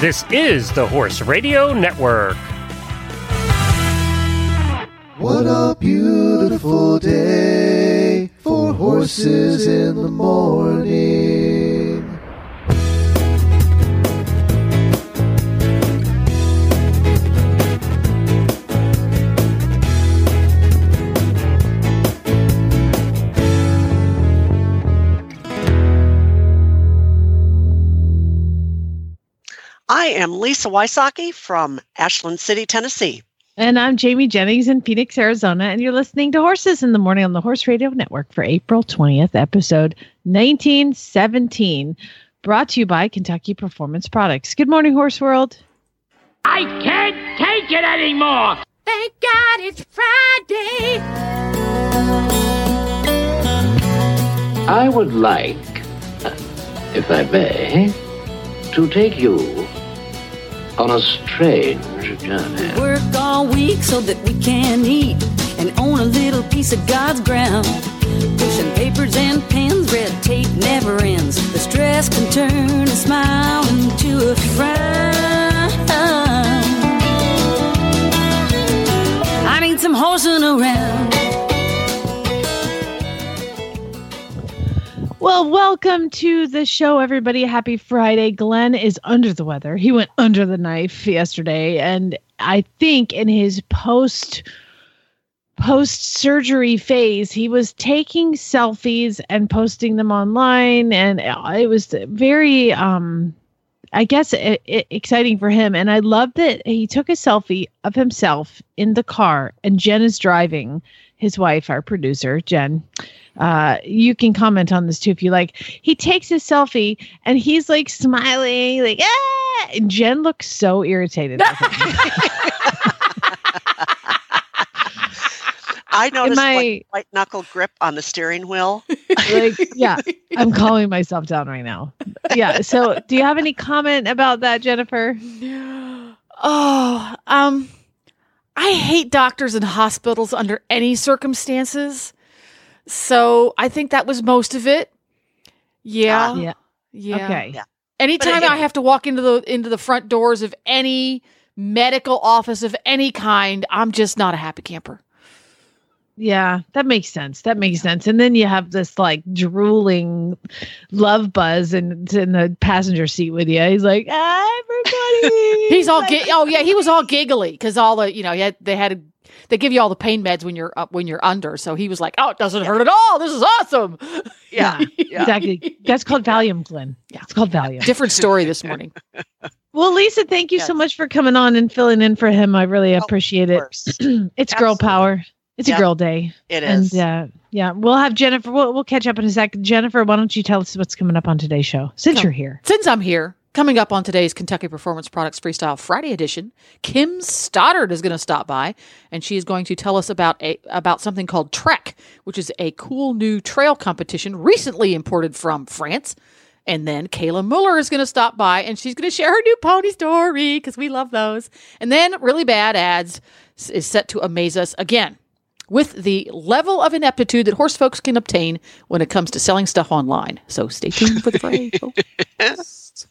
This is the Horse Radio Network. What a beautiful day for horses in the morning. I am Lisa Wysocki from Ashland City, Tennessee. And I'm Jamie Jennings in Phoenix, Arizona, and you're listening to Horses in the Morning on the Horse Radio Network for April 20th, episode 1917, brought to you by Kentucky Performance Products. Good morning, Horse World. I can't take it anymore! Thank God it's Friday! I would like, if I may, to take you on a strange journey. Work all week so that we can eat and own a little piece of God's ground. Pushing papers and pens, red tape never ends. The stress can turn a smile into a frown. I need some horsing around. Well, welcome to the show, everybody. Happy Friday. Glenn is under the weather. He went under the knife yesterday, and I think in his post-surgery phase, he was taking selfies and posting them online, and it was very, I guess, exciting for him. And I love that he took a selfie of himself in the car, and Jen is driving, his wife, our producer, Jen. You can comment on this too if you like. He takes his selfie and he's like smiling, like, ah! And Jen looks so irritated. I noticed white knuckle grip on the steering wheel. Like, yeah, I'm calming myself down right now. Yeah. So do you have any comment about that, Jennifer? Oh, I hate doctors and hospitals under any circumstances. So I think that was most of it. Yeah. Okay. Yeah. Anytime I have to walk into the front doors of any medical office of any kind, I'm just not a happy camper. Yeah, that makes sense. And then you have this like drooling love buzz in the passenger seat with you. He's like, everybody. He's all he was all giggly because all the they give you all the pain meds when you're under. So he was like, oh, it doesn't hurt at all. This is awesome. Yeah. Exactly. That's called Valium, Glenn. Yeah, it's called Valium. Different story this morning. Well, Lisa, thank you so much for coming on and filling in for him. I really appreciate it. It's girl power. It's a girl day. It is. And we'll have Jennifer. We'll catch up in a second. Jennifer, why don't you tell us what's coming up on today's show since you're here? Since I'm here, coming up on today's Kentucky Performance Products Freestyle Friday edition, Kim Stoddard is going to stop by, and she is going to tell us about something called Trek, which is a cool new trail competition recently imported from France. And then Kayla Mueller is going to stop by, and she's going to share her new pony story because we love those. And then Really Bad Ads is set to amaze us again with the level of ineptitude that horse folks can obtain when it comes to selling stuff online. So stay tuned for the fray, folks.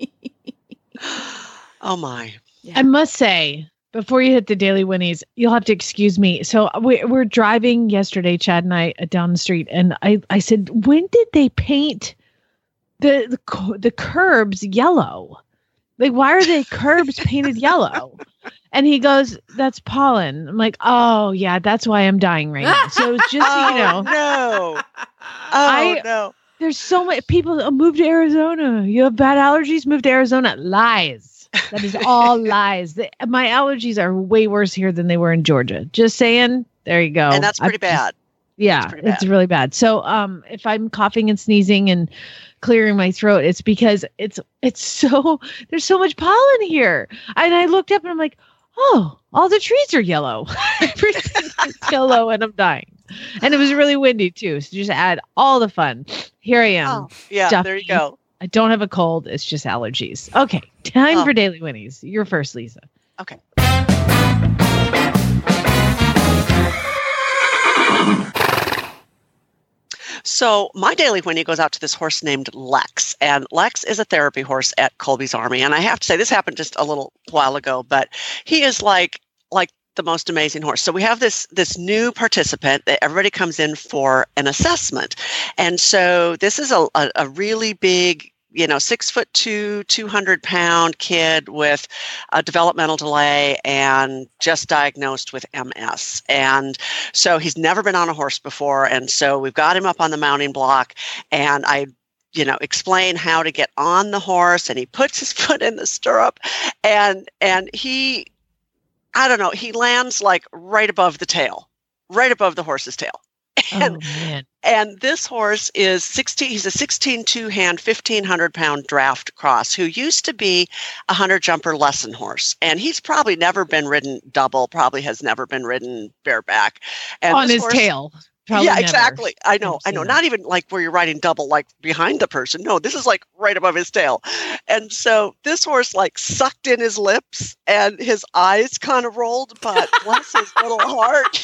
Oh my. Yeah. I must say, before you hit the Daily Winnies, you'll have to excuse me. So we're driving yesterday, Chad and I, down the street, and I said, when did they paint the curbs yellow? Like, why are the curbs painted yellow? And he goes, that's pollen. I'm like, oh, yeah, that's why I'm dying right now. So it's just, no. No. There's so many people move to Arizona. You have bad allergies, move to Arizona. Lies. That is all lies. My allergies are way worse here than they were in Georgia. Just saying. There you go. And that's pretty bad. Yeah, it's really bad. So if I'm coughing and sneezing and clearing my throat, it's because it's so, there's so much pollen here. And I looked up and I'm like, oh, all the trees are yellow. Everything is yellow and I'm dying. And it was really windy too. So just add all the fun. Here I am. Oh, yeah, stuffy. there you go. I don't have a cold. It's just allergies. Okay, time for Daily Winnies. You're first, Lisa. Okay. So my daily whinny goes out to this horse named Lex, and Lex is a therapy horse at Colby's Army. And I have to say, this happened just a little while ago, but he is like the most amazing horse. So we have this new participant that everybody comes in for an assessment. And so this is a really big, 6'2", 200-pound kid with a developmental delay and just diagnosed with MS. And so he's never been on a horse before. And so we've got him up on the mounting block, and I explain how to get on the horse, and he puts his foot in the stirrup, and he, I don't know, he lands like right above the tail, right above the horse's tail. And this horse is he's a 16 two-hand, 1,500-pound draft cross who used to be a hunter jumper lesson horse. And he's probably never been ridden double, probably has never been ridden bareback. And on his tail. Probably yeah, never. Exactly. I know. Not even like where you're riding double, like behind the person. No, this is like right above his tail. And so this horse like sucked in his lips and his eyes kind of rolled, but bless his little heart,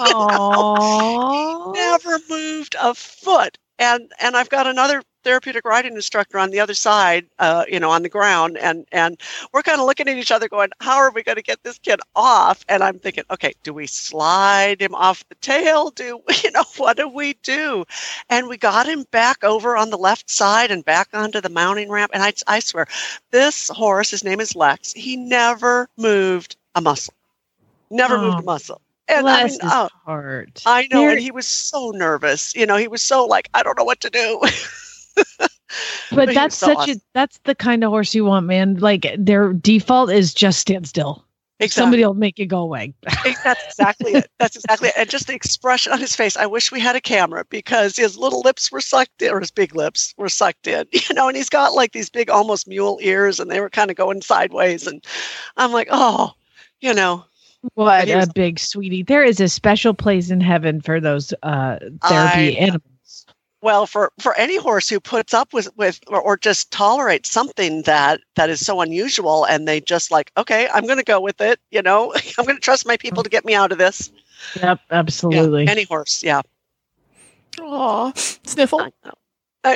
never moved a foot. And I've got another therapeutic riding instructor on the other side, on the ground. And we're kind of looking at each other going, how are we going to get this kid off? And I'm thinking, okay, do we slide him off the tail? What do we do? And we got him back over on the left side and back onto the mounting ramp. And I swear, this horse, his name is Lex, he never moved a muscle. Never moved a muscle. And bless his heart. I know. And he was so nervous. He was so like, I don't know what to do. But that's awesome. That's the kind of horse you want, man. Like their default is just stand still. Exactly. Somebody will make you go away. That's exactly it. And just the expression on his face. I wish we had a camera because his little lips were sucked in, or his big lips were sucked in, and he's got like these big, almost mule ears, and they were kind of going sideways. And I'm like, oh, what a big sweetie. There is a special place in heaven for those therapy animals. Well, for any horse who puts up with or just tolerates something that is so unusual, and they just like, okay, I'm going to go with it. I'm going to trust my people to get me out of this. Yep, absolutely. Yeah, any horse, yeah. Aw, sniffle. You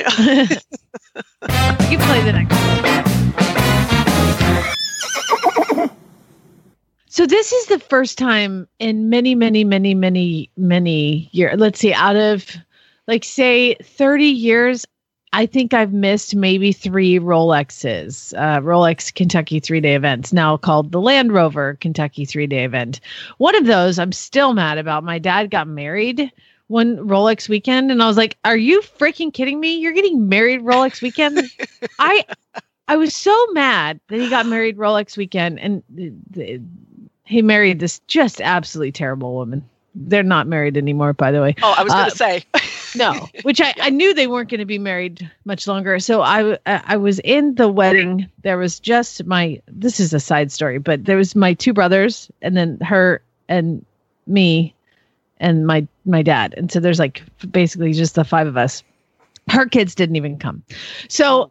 play the next one. So this is the first time in many, many, many, many, many years. Let's see, out of like say 30 years, I think I've missed maybe 3 Rolexes, Rolex Kentucky 3-day events, now called the Land Rover Kentucky 3-day event. One of those I'm still mad about. My dad got married one Rolex weekend, and I was like, "Are you freaking kidding me? You're getting married Rolex weekend?" I was so mad that he got married Rolex weekend, and he married this just absolutely terrible woman. They're not married anymore, by the way. Oh, I was going to say. No, which I knew they weren't going to be married much longer. So I was in the wedding. There was just this is a side story, but there was my 2 brothers, and then her and me and my dad. And so there's like basically just the 5 of us. Her kids didn't even come. So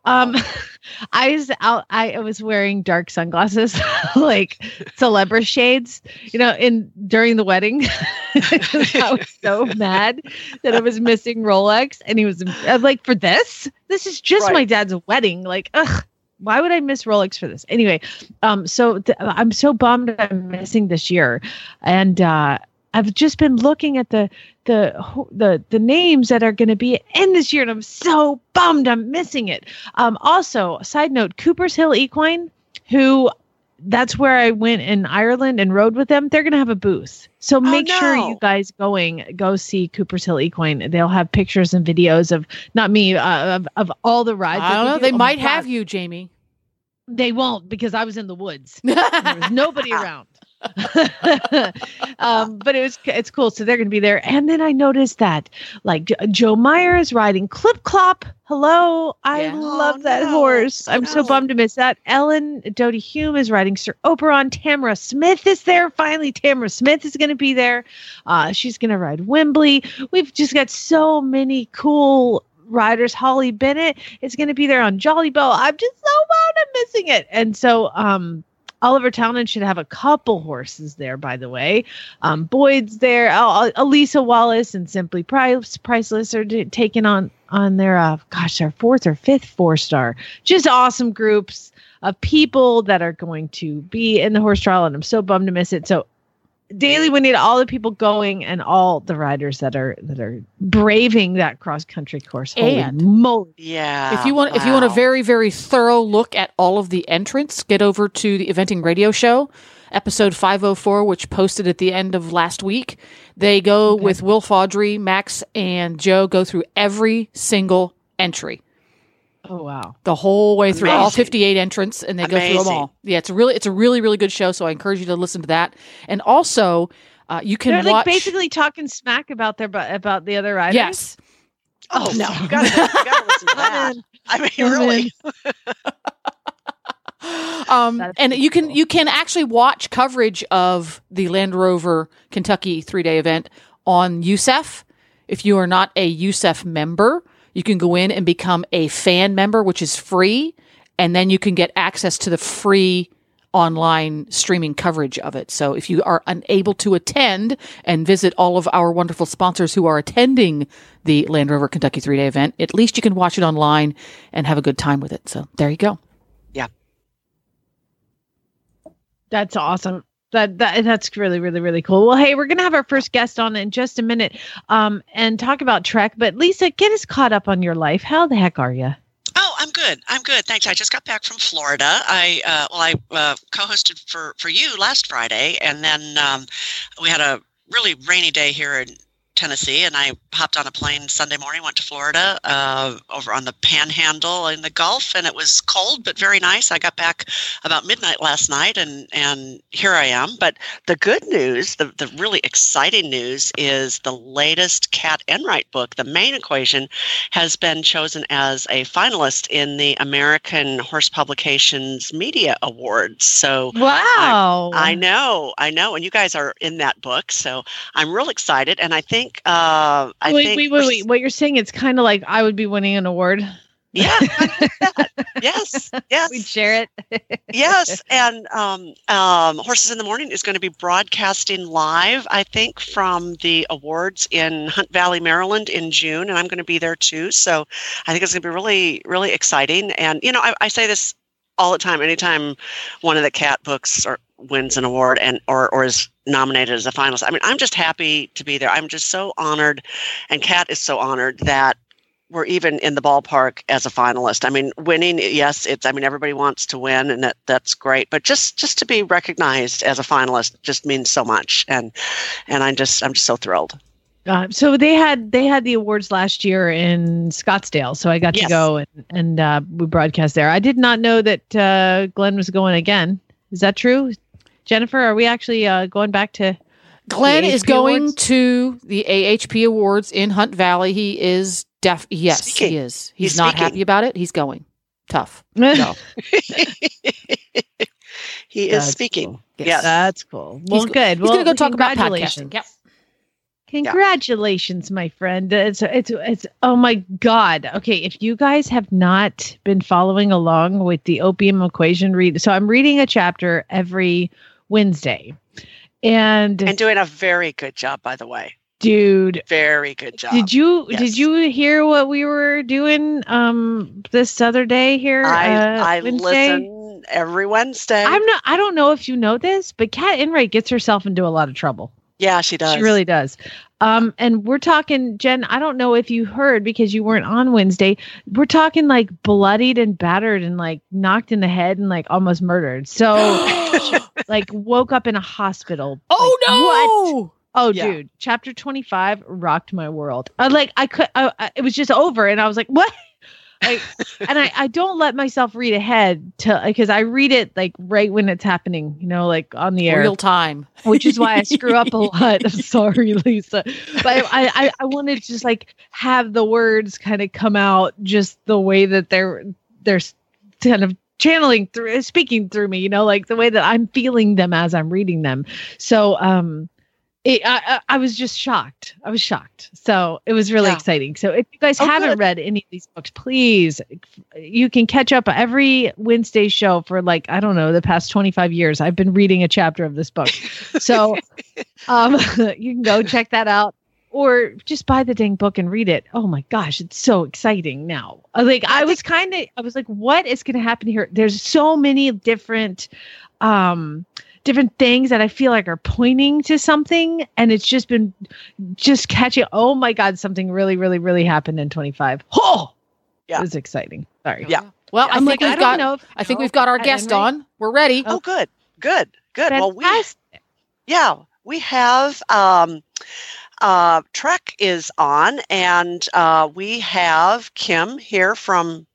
I was wearing dark sunglasses, like celebrity shades, during the wedding. I was so mad that I was missing Rolex, and he was like, for this is just my dad's wedding. Like, ugh, why would I miss Rolex for this? Anyway, I'm so bummed I'm missing this year. And I've just been looking at the names that are going to be in this year, and I'm so bummed I'm missing it. Also, side note, Cooper's Hill Equine, that's where I went in Ireland and rode with them. They're going to have a booth. So make sure you guys go see Cooper's Hill Equine. They'll have pictures and videos of, not me, of all the rides. I don't know. They might have you, Jamie. They won't, because I was in the woods. There was nobody around. But it's cool. So they're going to be there. And then I noticed that like Joe Meyer is riding Clip Clop. Hello. I love that horse. I'm so bummed to miss that. Ellen Dodie Hume is riding Sir Oberon. Tamara Smith is there. Finally, Tamara Smith is going to be there. She's going to ride Wembley. We've just got so many cool riders. Holly Bennett is going to be there on Jolly Bell. I'm just so bummed I'm missing it. And so, Oliver Townend should have a couple horses there, by the way. Boyd's there. Elisa Wallace and Simply Priceless are taking on their, their 4th or 5th 4-star. Just awesome groups of people that are going to be in the horse trial, and I'm so bummed to miss it. So Daily, we need all the people going and all the riders that are braving that cross country course. Holy moly! Yeah. If you want a very, very thorough look at all of the entrants, get over to the Eventing Radio Show, episode 504, which posted at the end of last week. They go with Wilf Audrey, Max, and Joe go through every single entry. Oh wow! The whole way through, all 58 entrants, and they go through them all. Yeah, it's a really, really good show. So I encourage you to listen to that. And also, you can They're watch. Like basically talking smack about the other riders. Yes. Oh no! You gotta listen to that. I mean, really. And you can actually watch coverage of the Land Rover Kentucky 3-day event on USEF. If you are not a USEF member, you can go in and become a fan member, which is free, and then you can get access to the free online streaming coverage of it. So if you are unable to attend and visit all of our wonderful sponsors who are attending the Land Rover Kentucky 3-day event, at least you can watch it online and have a good time with it. So there you go. Yeah. That's awesome. That's really, really, really cool. Well, hey, we're going to have our first guest on in just a minute and talk about Trek. But Lisa, get us caught up on your life. How the heck are you? Oh, I'm good. Thanks. I just got back from Florida. I co-hosted for you last Friday, and then we had a really rainy day here in Tennessee, and I hopped on a plane Sunday morning, went to Florida, over on the Panhandle in the Gulf, and it was cold but very nice. I got back about midnight last night, and here I am. But the good news, the really exciting news, is the latest Kat Enright book, The Main Equation, has been chosen as a finalist in the American Horse Publications Media Awards. So wow, I know, and you guys are in that book, so I'm real excited, and I think. Wait. What you're saying? It's kind of like I would be winning an award. Yeah. Yes. We'd share it. Yes. And Horses in the Morning is going to be broadcasting live, I think, from the awards in Hunt Valley, Maryland in June. And I'm going to be there too. So I think it's going to be really, really exciting. And, I say this all the time, anytime one of the Kat books wins an award or is nominated as a finalist. I mean, I'm just happy to be there. I'm just so honored, and Kat is so honored that we're even in the ballpark as a finalist. I mean, winning, yes, everybody wants to win, and that's great, but just to be recognized as a finalist just means so much, and I'm just so thrilled. So they had the awards last year in Scottsdale, so I got to go and we broadcast there. I did not know that Glenn was going again. Is that true? Jennifer, are we actually going back to Glenn is going awards? To the AHP Awards in Hunt Valley. He is yes, speaking. He is. He's not happy about it. He's going. Tough. No. He is speaking. Cool. Yes. That's cool. Well, good. He's going to go talk about podcasting. Yep. Congratulations, my friend. It's oh my God. Okay, if you guys have not been following along with the Opium Equation read, so I'm reading a chapter every Wednesday. And doing a very good job, by the way. Dude, very good job. Did you hear what we were doing this other day here? I listen every Wednesday. I don't know if you know this, but Kat Enright gets herself into a lot of trouble. Yeah, she does. She really does. And we're talking, Jen, I don't know if you heard because you weren't on Wednesday. We're talking like bloodied and battered and like knocked in the head and like almost murdered. So like woke up in a hospital. Oh, like, no. What? Oh, yeah. Dude, chapter 25 rocked my world. It was just over. And I was like, what? And I don't let myself read ahead because I read it like right when it's happening, like on the air, real time, which is why I screw up a lot. I'm sorry, Lisa, but I wanted to just like have the words kind of come out just the way that they're kind of speaking through me, like the way that I'm feeling them as I'm reading them. So, I was just shocked. I was shocked. So it was really exciting. So if you guys haven't read any of these books, please, you can catch up every Wednesday show for like, I don't know, the past 25 years. I've been reading a chapter of this book. So you can go check that out or just buy the dang book and read it. Oh my gosh, it's so exciting now. I was like, what is going to happen here? There's so many different things that I feel like are pointing to something, and it's just been catching. Oh my God, something really, really, really happened in 25. Oh, yeah, it was exciting. Sorry. Yeah. Well, I think we've got our guest on. We're ready. Oh, good. Well, we have Trek is on, and we have Kim here from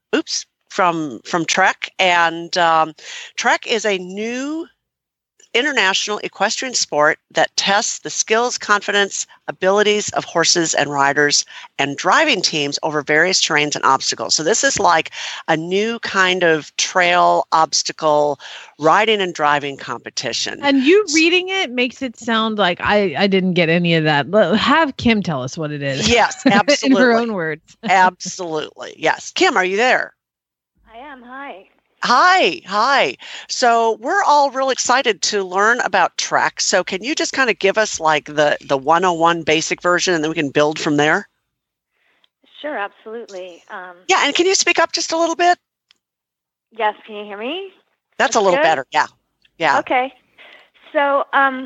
Trek, and Trek is a new international equestrian sport that tests the skills, confidence, abilities of horses and riders and driving teams over various terrains and obstacles. So this is like a new kind of trail obstacle riding and driving competition. And you reading it makes it sound like I didn't get any of that. Have Kim tell us what it is. Yes, absolutely. In her own words. Absolutely. Yes. Kim, are you there? I am. Hi. Hi. So we're all real excited to learn about Trek. So can you just kind of give us like the 101 basic version, and then we can build from there? Sure, absolutely. Yeah, and can you speak up just a little bit? Yes, can you hear me? That's a little good? Better. Yeah. Okay. So,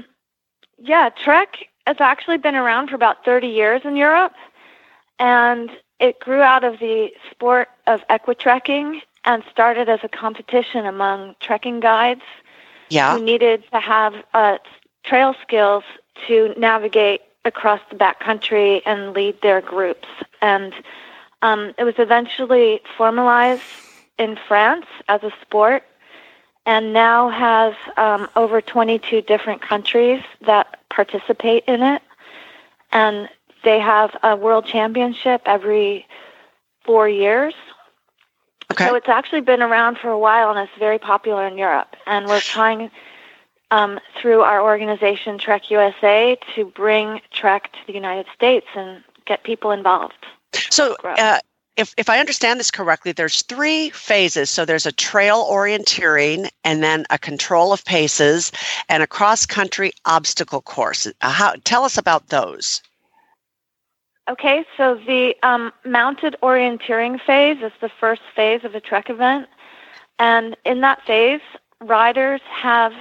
Trek has actually been around for about 30 years in Europe, and it grew out of the sport of equitrekking and started as a competition among trekking guides who needed to have trail skills to navigate across the backcountry and lead their groups. And it was eventually formalized in France as a sport, and now has over 22 different countries that participate in it. And they have a world championship every 4 years. Okay. So it's actually been around for a while, and it's very popular in Europe. And we're trying, through our organization, Trek USA, to bring Trek to the United States and get people involved. So if I understand this correctly, there's 3 phases. So there's a trail orienteering, and then a control of paces, and a cross-country obstacle course. Tell us about those. Okay, so the mounted orienteering phase is the first phase of a Trek event. And in that phase, riders have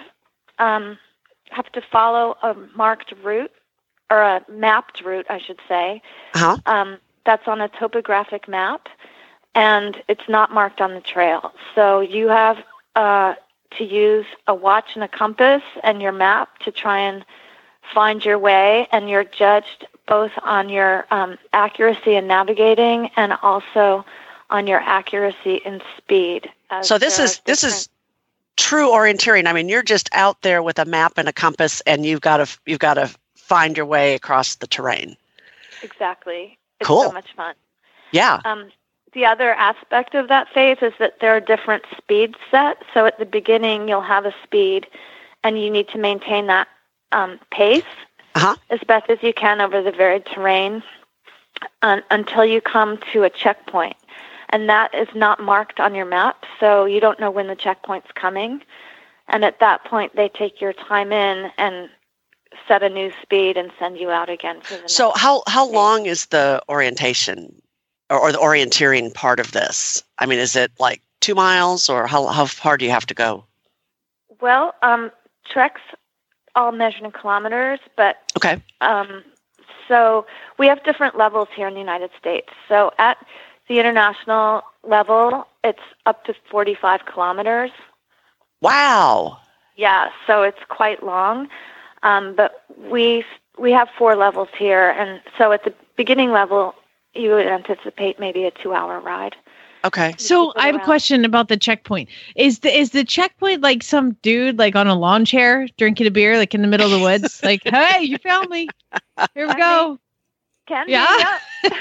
to follow a marked route, or a mapped route, I should say. That's on a topographic map, and it's not marked on the trail. So you have to use a watch and a compass and your map to try and find your way, and you're judged both on your accuracy in navigating and also on your accuracy in speed. So this is true orienteering. I mean, you're just out there with a map and a compass, and you've got to find your way across the terrain. Exactly. It's cool. So much fun. Yeah. The other aspect of that phase is that there are different speeds set. So at the beginning, you'll have a speed, and you need to maintain that pace as best as you can over the varied terrain until you come to a checkpoint. And that is not marked on your map, so you don't know when the checkpoint's coming. And at that point, they take your time in and set a new speed and send you out again for the next. So how long is the orientation or the orienteering part of this? I mean, is it like 2 miles, or how far do you have to go? Well, Trek's all measured in kilometers, but okay. So we have different levels here in the United States. So at the international level, it's up to 45 kilometers. Wow. Yeah, so it's quite long. But we have 4 levels here, and so at the beginning level, you would anticipate maybe a 2-hour ride. Okay. So I have a question about the checkpoint. Is the checkpoint like some dude like on a lawn chair drinking a beer like in the middle of the woods? Like, hey, you found me. Here we go. Can yeah.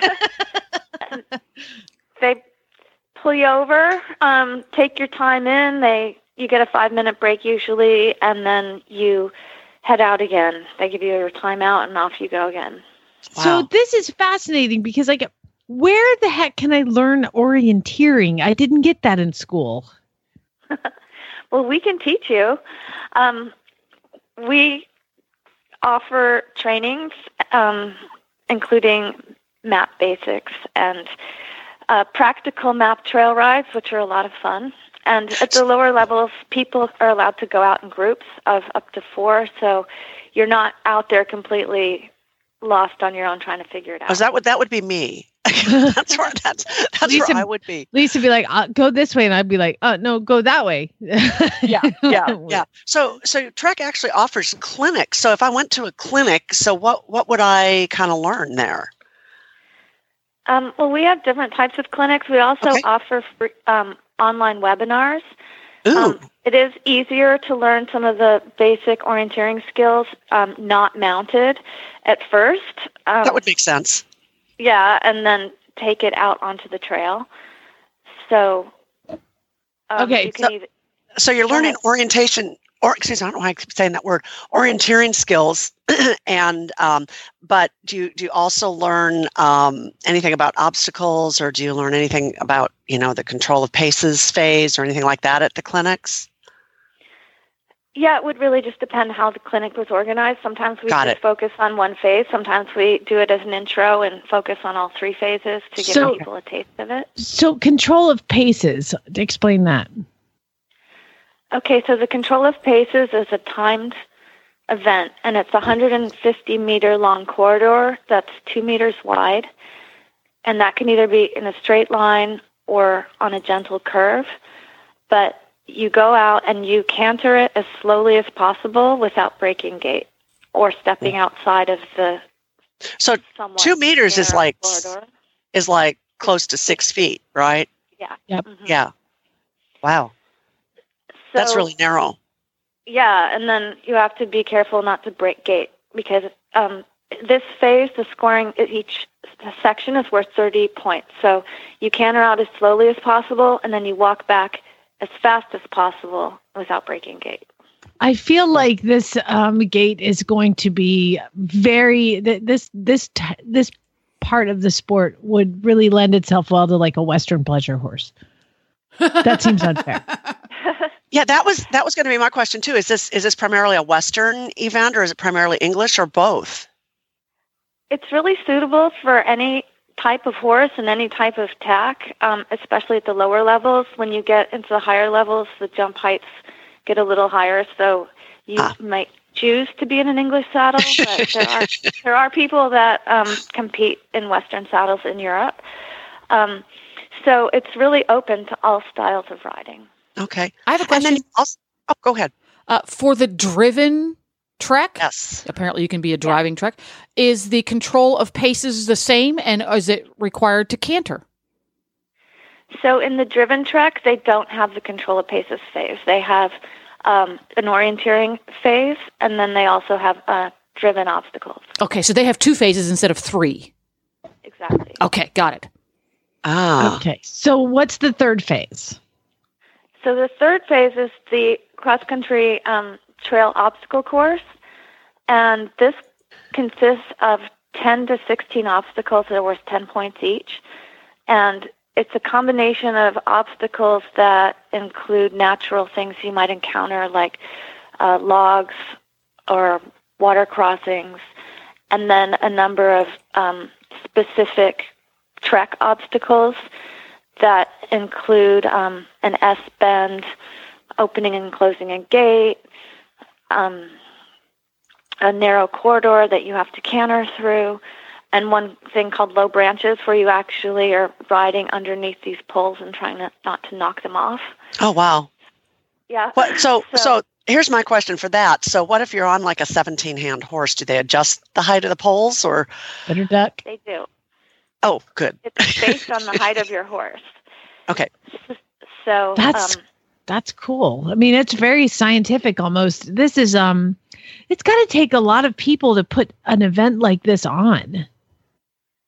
They pull you over, take your time in. You get a 5-minute break usually, and then you head out again. They give you your timeout, and off you go again. Wow. So this is fascinating because, like, where the heck can I learn orienteering? I didn't get that in school. Well, we can teach you. We offer trainings, including map basics and practical map trail rides, which are a lot of fun. And at the lower levels, people are allowed to go out in groups of up to 4, so you're not out there completely lost on your own trying to figure it out. Oh, that would be me. that's where Lisa, where I would be. Lisa would be like, go this way, and I'd be like, no, go that way. Yeah. So Trek actually offers clinics. So if I went to a clinic, so what would I kind of learn there? Well, we have different types of clinics. We also offer free, online webinars. It is easier to learn some of the basic orienteering skills not mounted at first. That would make sense. Yeah, and then take it out onto the trail. So, so you're learning orientation, or excuse me, I don't know why I keep saying that word, orienteering skills, and but do you also learn anything about obstacles, or do you learn anything about the control of paces phase or anything like that at the clinics? Yeah, it would really just depend how the clinic was organized. Sometimes we just focus on one phase. Sometimes we do it as an intro and focus on all 3 phases to give people a taste of it. So control of paces, explain that. Okay, so the control of paces is a timed event, and it's a 150-meter long corridor that's 2 meters wide, and that can either be in a straight line or on a gentle curve, but you go out and you canter it as slowly as possible without breaking gait or stepping outside of the. So 2 meters is like close to 6 feet, right? Yeah. Yep. Mm-hmm. Yeah. Wow. So, that's really narrow. Yeah, and then you have to be careful not to break gait because this phase, the scoring, each section is worth 30 points. So you canter out as slowly as possible, and then you walk back as fast as possible without breaking gait. I feel like this gate is going to be very this part of the sport would really lend itself well to like a Western pleasure horse. That seems unfair. Yeah, that was going to be my question too. Is this primarily a Western event, or is it primarily English, or both? It's really suitable for any type of horse and any type of tack, especially at the lower levels. When you get into the higher levels, the jump heights get a little higher, so you might choose to be in an English saddle, but there are people that compete in Western saddles in Europe. So it's really open to all styles of riding. Okay. I have a question. Go ahead. For the driven Trek, yes. Apparently you can be a driving Trek. Is the control of paces the same, and is it required to canter? So in the driven Trek, they don't have the control of paces phase. They have an orienteering phase, and then they also have driven obstacles. Okay, so they have 2 phases instead of 3. Exactly. Okay, got it. Okay, so what's the third phase? So the third phase is the cross-country trail obstacle course, and this consists of 10 to 16 obstacles that are worth 10 points each, and it's a combination of obstacles that include natural things you might encounter like logs or water crossings, and then a number of specific Trek obstacles that include an S-bend, opening and closing a gate, a narrow corridor that you have to canter through, and one thing called low branches where you actually are riding underneath these poles and trying not to knock them off. Oh, wow. Yeah. So here's my question for that. So what if you're on like a 17-hand horse? Do they adjust the height of the poles, or? Better duck. They do. Oh, good. It's based on the height of your horse. Okay. So that's cool. I mean, it's very scientific almost. This is it's got to take a lot of people to put an event like this on.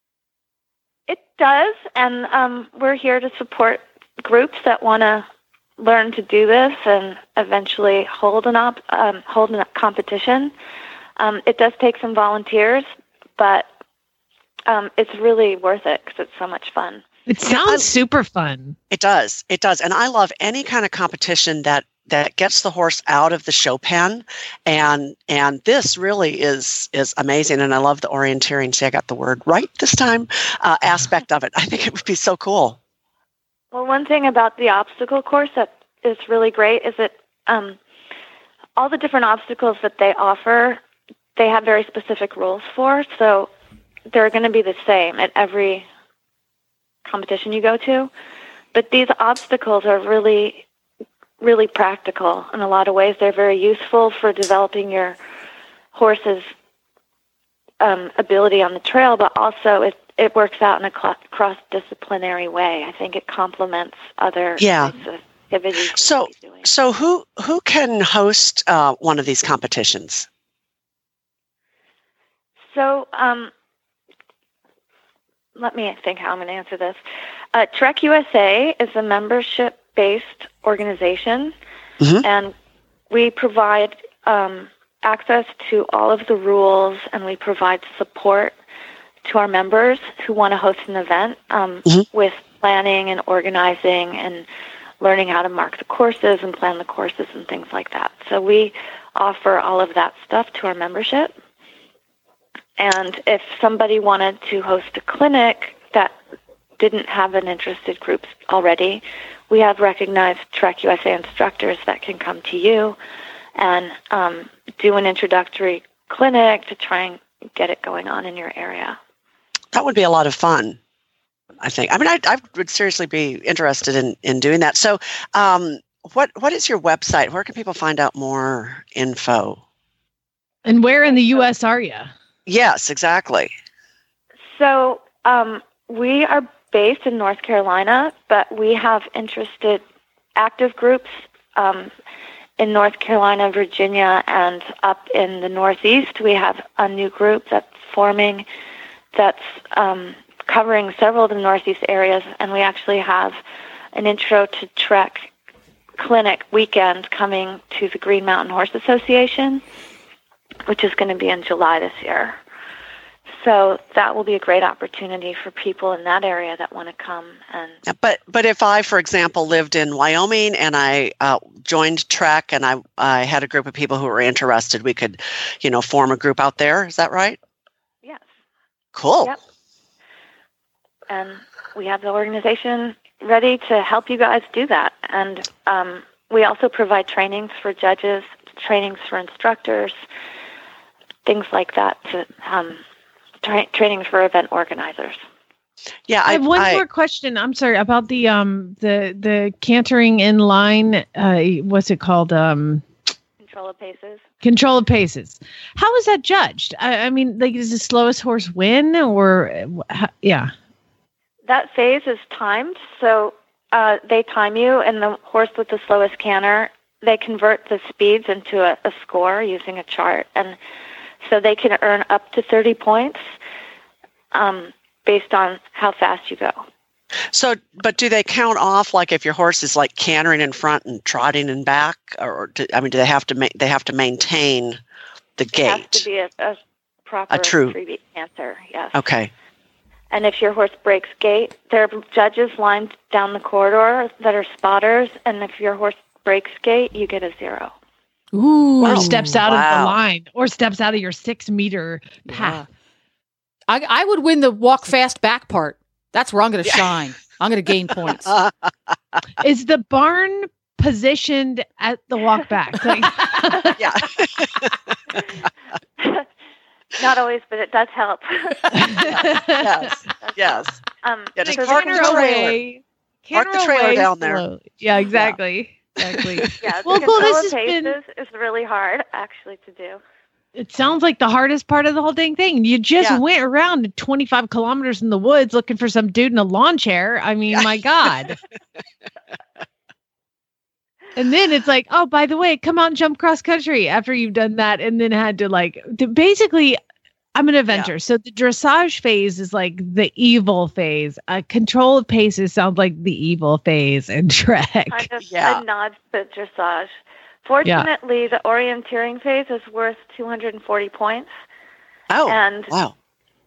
It does, and we're here to support groups that want to learn to do this and eventually hold a competition. It does take some volunteers, but it's really worth it because it's so much fun. It sounds super fun. It does. It does. And I love any kind of competition that gets the horse out of the show pen. And this really is amazing. And I love the orienteering. See, I got the word right this time, aspect of it. I think it would be so cool. Well, one thing about the obstacle course that is really great is that all the different obstacles that they offer, they have very specific rules for. So they're going to be the same at every competition you go to. But these obstacles are really, really practical in a lot of ways. They're very useful for developing your horse's ability on the trail, but also it works out in a cross-disciplinary way. I think it complements other types of activities. So who can host one of these competitions? So let me think how I'm going to answer this. Trek USA is a membership-based organization, and we provide access to all of the rules, and we provide support to our members who want to host an event with planning and organizing and learning how to mark the courses and plan the courses and things like that. So we offer all of that stuff to our membership. And if somebody wanted to host a clinic that didn't have an interested group already, we have recognized Trek USA instructors that can come to you and do an introductory clinic to try and get it going on in your area. That would be a lot of fun, I think. I mean, I would seriously be interested in doing that. So what is your website? Where can people find out more info? And where in the U.S. are you? Yes, exactly. So we are based in North Carolina, but we have interested active groups in North Carolina, Virginia, and up in the Northeast. We have a new group that's forming that's covering several of the Northeast areas, and we actually have an Intro to Trek clinic weekend coming to the Green Mountain Horse Association, which is going to be in July this year. So that will be a great opportunity for people in that area that want to come. And But if I, for example, lived in Wyoming and I joined Trek and I had a group of people who were interested, we could, form a group out there. Is that right? Yes. Cool. Yep. And we have the organization ready to help you guys do that. And we also provide trainings for judges, trainings for instructors, things like that, to trainings for event organizers. Yeah, I have one more question. I'm sorry about the cantering in line. What's it called? Control of paces. Control of paces. How is that judged? I mean, does the slowest horse win, or yeah? That phase is timed, so they time you, and the horse with the slowest canter, they convert the speeds into a score using a chart, and so they can earn up to 30 points based on how fast you go. So, but do they count off, like if your horse is like cantering in front and trotting in back, or do they have to maintain the gait? It has to be a proper true free canter, yes. Okay. And if your horse breaks gait, there are judges lined down the corridor that are spotters, and if your horse breaks gait, you get a 0. Ooh, or steps out of the line, or steps out of your 6 meter path. I would win the walk fast back part. That's where I'm going to shine. I'm going to gain points. Is the barn positioned at the walk back? Yeah. Not always, but it does help. Yes. Park the trailer down there. Slowly. Yeah, exactly. Exactly. Yeah, well, the control of paces is really hard, actually, to do. It sounds like the hardest part of the whole dang thing. You just went around 25 kilometers in the woods looking for some dude in a lawn chair. I mean, my God. And then it's like, oh, by the way, come out and jump cross country after you've done that. And then had to basically, I'm an eventer. So the dressage phase is like the evil phase. Control of paces sounds like the evil phase in Trek. Kind of a nod to dressage. Fortunately, the orienteering phase is worth 240 points. Oh, and wow.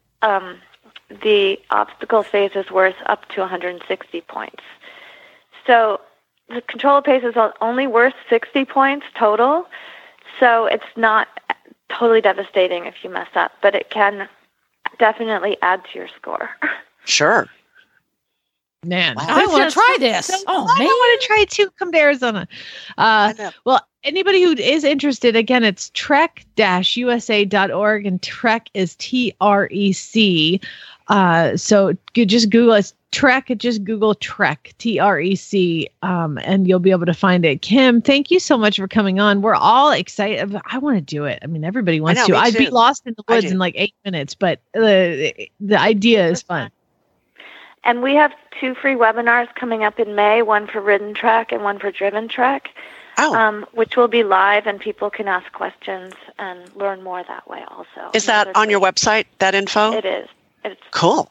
The obstacle phase is worth up to 160 points. So the control of pace is only worth 60 points total. So it's not totally devastating if you mess up, but it can definitely add to your score. Sure. Man, wow. I want to try this. So I want to try it too. Come to Arizona. Well, anybody who is interested, again, it's trek-usa.org, and Trek is TREC. So you just Google it. Trek, just Google Trek, TREC, and you'll be able to find it. Kim, thank you so much for coming on. We're all excited. I want to do it. I mean, everybody wants to. I'd be lost in the woods in like 8 minutes, but the idea is fun. And we have 2 free webinars coming up in May, one for Ridden Trek and one for Driven Trek, which will be live, and people can ask questions and learn more that way also. Is that on your website, that info? It is. It's cool.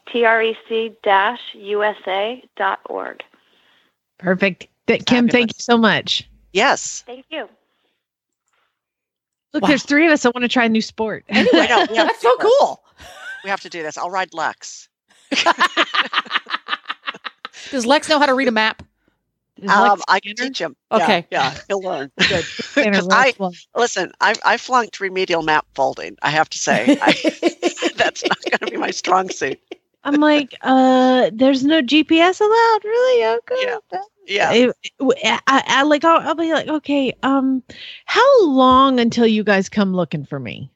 TREC-USA.org. Perfect. Kim, thank you so much. Yes. Thank you. Look, there's 3 of us that want to try a new sport. Anyway, that's so cool. We have to do this. I'll ride Lex. Does Lex know how to read a map? I can teach him. Okay. Yeah, he'll learn. Good. Listen, I flunked remedial map folding, I have to say. That's not going to be my strong suit. I'm like, there's no GPS allowed, really? Okay. Yeah. I'll be like, okay, how long until you guys come looking for me?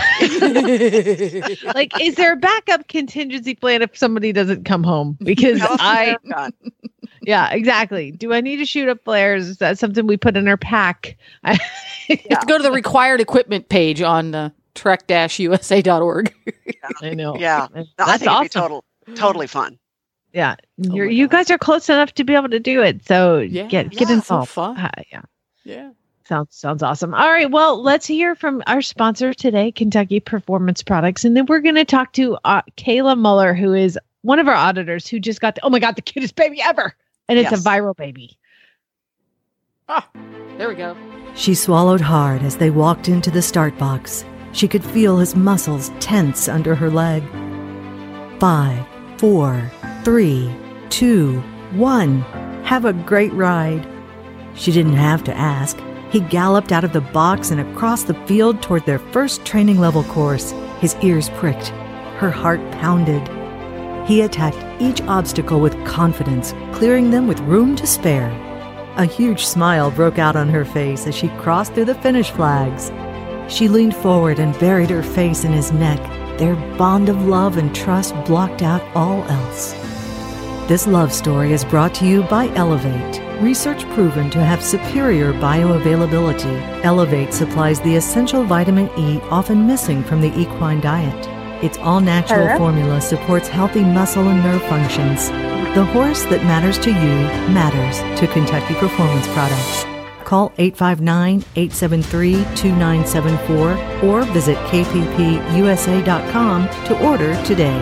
Like, is there a backup contingency plan if somebody doesn't come home? Because yeah, exactly. Do I need to shoot up flares? Is that something we put in our pack? You have to go to the required equipment page on trek-usa.org. I know. Yeah. No, I think it'd be totally fun. Yeah. You guys are close enough to be able to do it. So get involved. So fun. Yeah. Sounds awesome. All right. Well, let's hear from our sponsor today, Kentucky Performance Products. And then we're going to talk to Kayla Muller, who is one of our auditors who just got, oh my God, the cutest baby ever. And it's a viral baby. There we go. She swallowed hard as they walked into the start box. She could feel his muscles tense under her leg. 5, 4, 3, 2, 1. Have a great ride. She didn't have to ask. He galloped out of the box and across the field toward their first training level course. His ears pricked. Her heart pounded. He attacked each obstacle with confidence, clearing them with room to spare. A huge smile broke out on her face as she crossed through the finish flags. She leaned forward and buried her face in his neck. Their bond of love and trust blocked out all else. This love story is brought to you by Elevate. Research proven to have superior bioavailability. Elevate supplies the essential vitamin E often missing from the equine diet. Its all-natural formula supports healthy muscle and nerve functions. The horse that matters to you matters to Kentucky Performance Products. Call 859-873-2974 or visit kppusa.com to order today.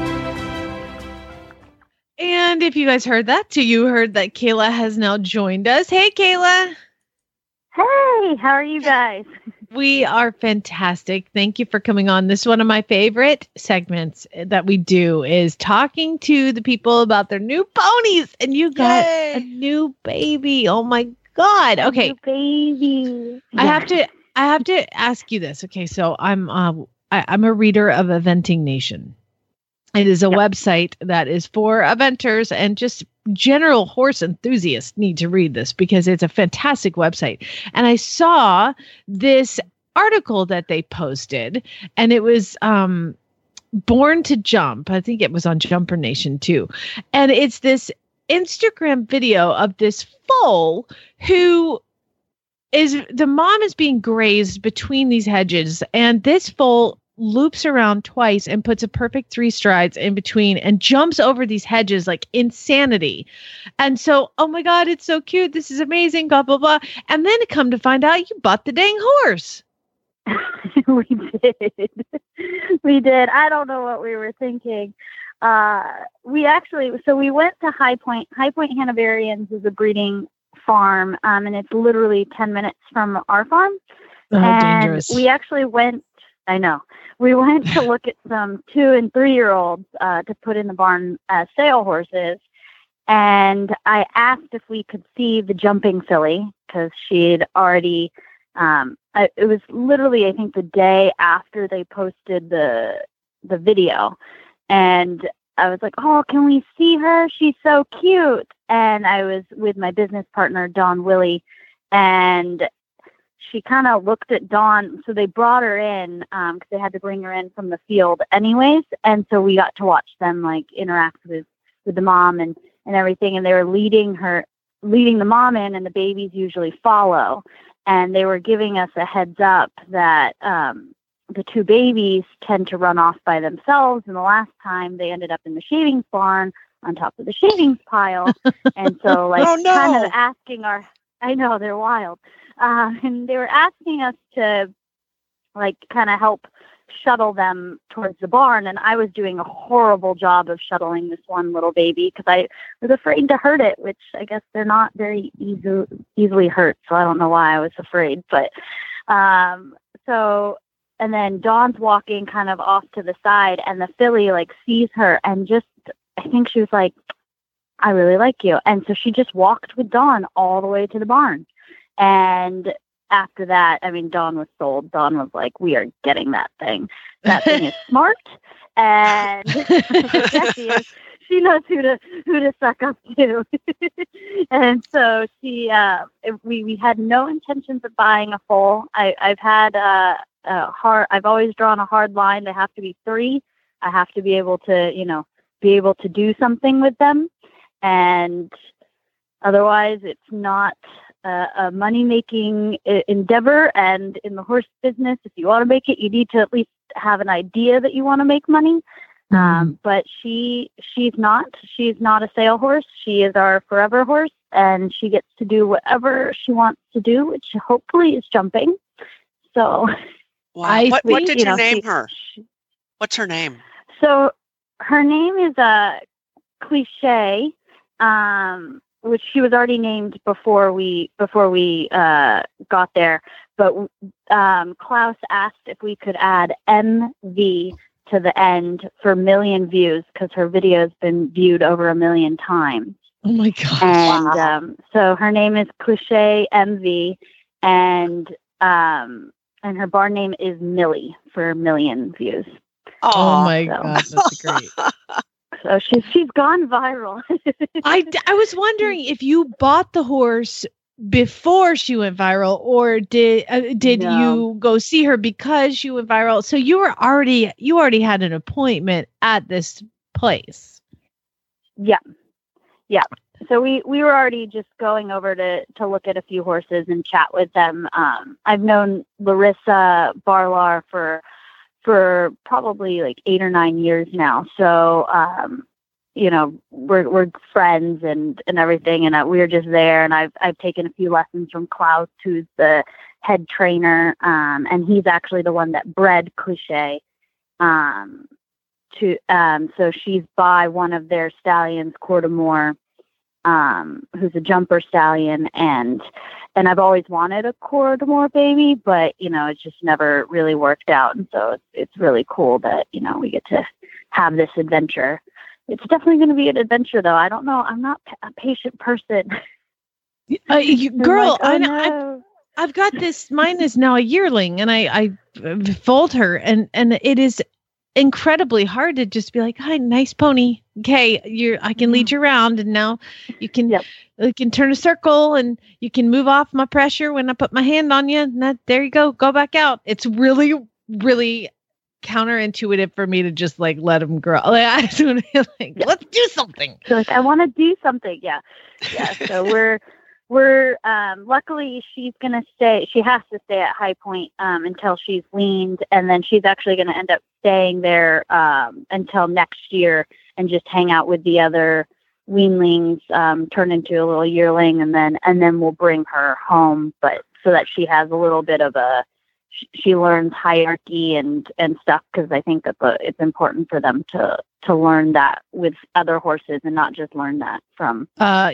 And if you guys heard that too, you heard that Kayla has now joined us. Hey, Kayla. Hey, how are you guys? We are fantastic. Thank you for coming on. This is one of my favorite segments that we do is talking to the people about their new ponies. And you got a new baby. Oh my God. Okay. New baby. I have to ask you this. Okay. So I'm a reader of Eventing Nation. It is a website that is for eventers and just general horse enthusiasts need to read this because it's a fantastic website. And I saw this article that they posted and it was Born to Jump. I think it was on Jumper Nation too. And it's this Instagram video of this foal who is, the mom is being grazed between these hedges and this foal loops around twice and puts a perfect 3 strides in between and jumps over these hedges like insanity. And so, oh my God, it's so cute. This is amazing, blah, blah, blah. And then come to find out you bought the dang horse. We did. We did. I don't know what we were thinking. We went to High Point. High Point Hanoverians is a breeding farm, and it's literally 10 minutes from our farm. Oh, and dangerous. we actually went, I know, we went to look at some 2 and 3 year olds to put in the barn as sale horses. And I asked if we could see the jumping filly because she'd already, it was literally, I think, the day after they posted the video. And I was like, oh, can we see her? She's so cute. And I was with my business partner, Dawn Willie, and she kind of looked at Dawn. So they brought her in because they had to bring her in from the field anyways. And so we got to watch them like interact with the mom and everything. And they were leading the mom in, and the babies usually follow. And they were giving us a heads up that the 2 babies tend to run off by themselves. And the last time they ended up in the shavings barn on top of the shavings pile. And so like kind of asking I know they're wild. And they were asking us to like kind of help shuttle them towards the barn. And I was doing a horrible job of shuttling this one little baby because I was afraid to hurt it, which I guess they're not very easily hurt. So I don't know why I was afraid, but, and then Dawn's walking kind of off to the side, and the filly like sees her and just, I think she was like, I really like you. And so she just walked with Dawn all the way to the barn. And after that, I mean, Dawn was sold. Dawn was like, we are getting that thing. That thing is smart. And yeah, she is. She knows who to suck up to. And so we had no intentions of buying a foal. I've had I've always drawn a hard line. They have to be 3. I have to be able to do something with them. And otherwise it's not a money-making endeavor. And in the horse business, if you want to make it, you need to at least have an idea that you want to make money. But she's not a sale horse. She is our forever horse, and she gets to do whatever she wants to do, which hopefully is jumping. So, wow. What did you name her? What's her name? So her name is Cliche, which she was already named before we got there. But Klaus asked if we could add MV to the end for million views because her video has been viewed over 1 million times. Oh my God. And so her name is Cliche MV, and her barn name is Millie for 1 million views. Oh my God, that's great. So she's gone viral. I was wondering if you bought the horse before she went viral, or did you go see her because she went viral? So you already had an appointment at this place. Yeah. So we were already just going over to look at a few horses and chat with them. I've known Larissa Barlar for probably like 8 or 9 years now. So, we're friends and everything. And we were just there, and I've taken a few lessons from Klaus, who's the head trainer. And he's actually the one that bred Cliche. So she's by one of their stallions, Cordomore, who's a jumper stallion. And I've always wanted a Cordomore baby, but, it's just never really worked out. And so it's really cool that, we get to have this adventure. It's definitely going to be an adventure, though. I don't know. I'm not a patient person. Girl, like, no. I've got this. Mine is now a yearling, and I foaled her, and it is incredibly hard to just be like, "Hi, nice pony. Okay, I can lead you around, and now you can turn a circle, and you can move off my pressure when I put my hand on you. And there you go back out." It's really, really counterintuitive for me to just like let them grow. Like, I just want to let's do something. So, I want to do something. Yeah. So we're luckily she's gonna stay. She has to stay at High Point until she's weaned, and then she's actually going to end up staying there until next year and just hang out with the other weanlings, turn into a little yearling, and then we'll bring her home. But so that she has a little bit of she learns hierarchy and stuff, because I think that it's important for them to learn that with other horses and not just learn that from yeah.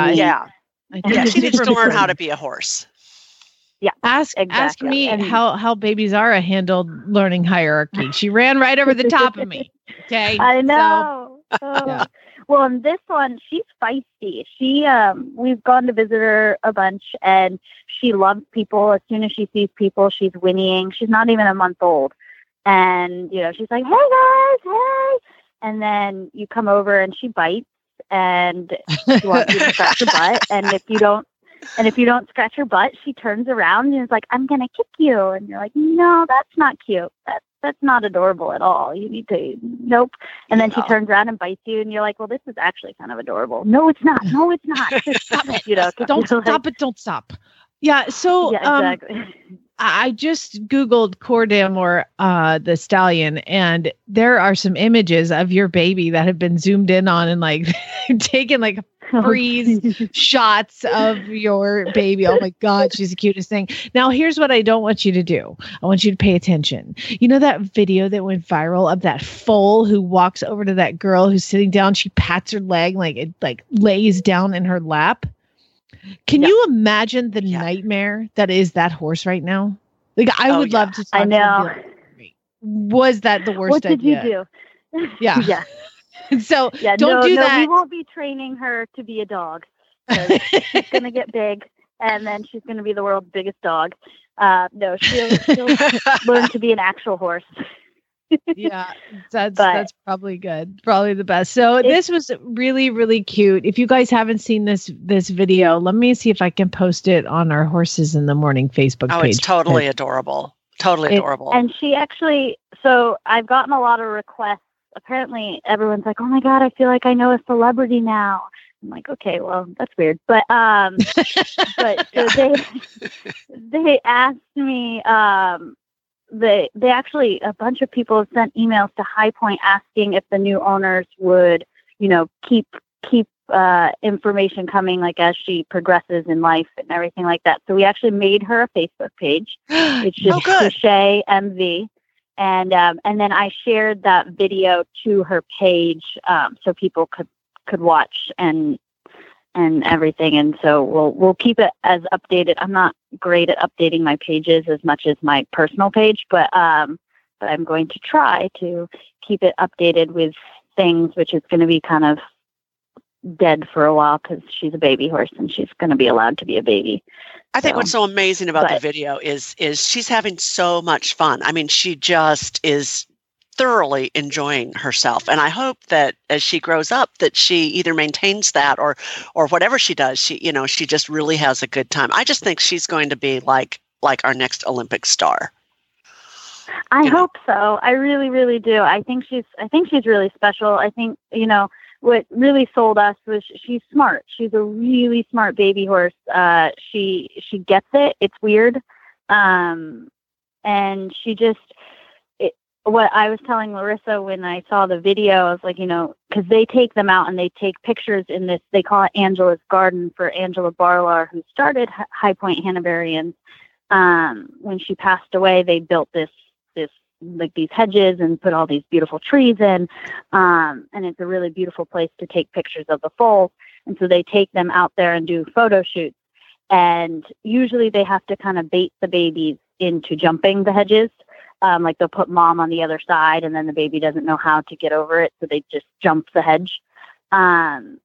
I think she needs to learn how to be a horse. Yeah. Ask me and how baby Zara handled learning hierarchy. She ran right over the top of me. Okay. I know. Yeah. Well, in this one, she's feisty. We've gone to visit her a bunch, and she loves people. As soon as she sees people, she's whinnying. She's not even a month old. And, she's like, hey guys, hey. And then you come over and she bites, and she wants you to scratch her butt. And if you don't scratch her butt, she turns around and is like, I'm going to kick you. And you're like, no, that's not cute. That's not adorable at all. You need to, nope. And then she turns around and bites you, and you're like, well, this is actually kind of adorable. No, it's not. No, it's not. Just stop it. Don't stop it. Don't stop. Yeah. So, yeah, exactly. I just Googled Core d'Amour, the stallion, and there are some images of your baby that have been zoomed in on and like taken like freeze shots of your baby. Oh my God, she's the cutest thing. Now, here's what I don't want you to do. I want you to pay attention. You know that video that went viral of that foal who walks over to that girl who's sitting down? She pats her leg, like it like lays down in her lap. Can you imagine the nightmare that is that horse right now? Like, I would love to talk I know. to her. Was that the worst idea? What did you do? Yeah. Yeah. So don't do that. We won't be training her to be a dog. She's going to get big, and then she's going to be the world's biggest dog. No, she'll learn to be an actual horse. Yeah, that's probably good. Probably the best. So this was really, really cute. If you guys haven't seen this video, let me see if I can post it on our Horses in the Morning Facebook page. Oh, it's totally adorable. Totally adorable. And she actually, so I've gotten a lot of requests. Apparently everyone's like, oh my God, I feel like I know a celebrity now. I'm like, okay, well, that's weird. But so they asked me, they actually, a bunch of people have sent emails to High Point asking if the new owners would, keep information coming, like as she progresses in life and everything like that. So we actually made her a Facebook page. It's just Cliche MV. And then I shared that video to her page, so people could watch and everything. And so we'll keep it as updated. I'm not great at updating my pages as much as my personal page, but I'm going to try to keep it updated with things, which is going to be kind of dead for a while because she's a baby horse and she's going to be allowed to be a baby. I think what's so amazing about the video is she's having so much fun. I mean, she just is thoroughly enjoying herself. And I hope that as she grows up that she either maintains that or whatever she does, she just really has a good time. I just think she's going to be like our next Olympic star. I hope so. I really, really do. I think she's really special. I think, what really sold us was she's smart. She's a really smart baby horse. She gets it. It's weird. And she just, what I was telling Larissa when I saw the video, I was like, because they take them out and they take pictures in this, they call it Angela's Garden for Angela Barlar, who started High Point Hanoverians. When she passed away, they built this like these hedges and put all these beautiful trees in. And it's a really beautiful place to take pictures of the foals. And so they take them out there and do photo shoots. And usually they have to kind of bait the babies into jumping the hedges. Like they'll put mom on the other side and then the baby doesn't know how to get over it. So they just jump the hedge. And,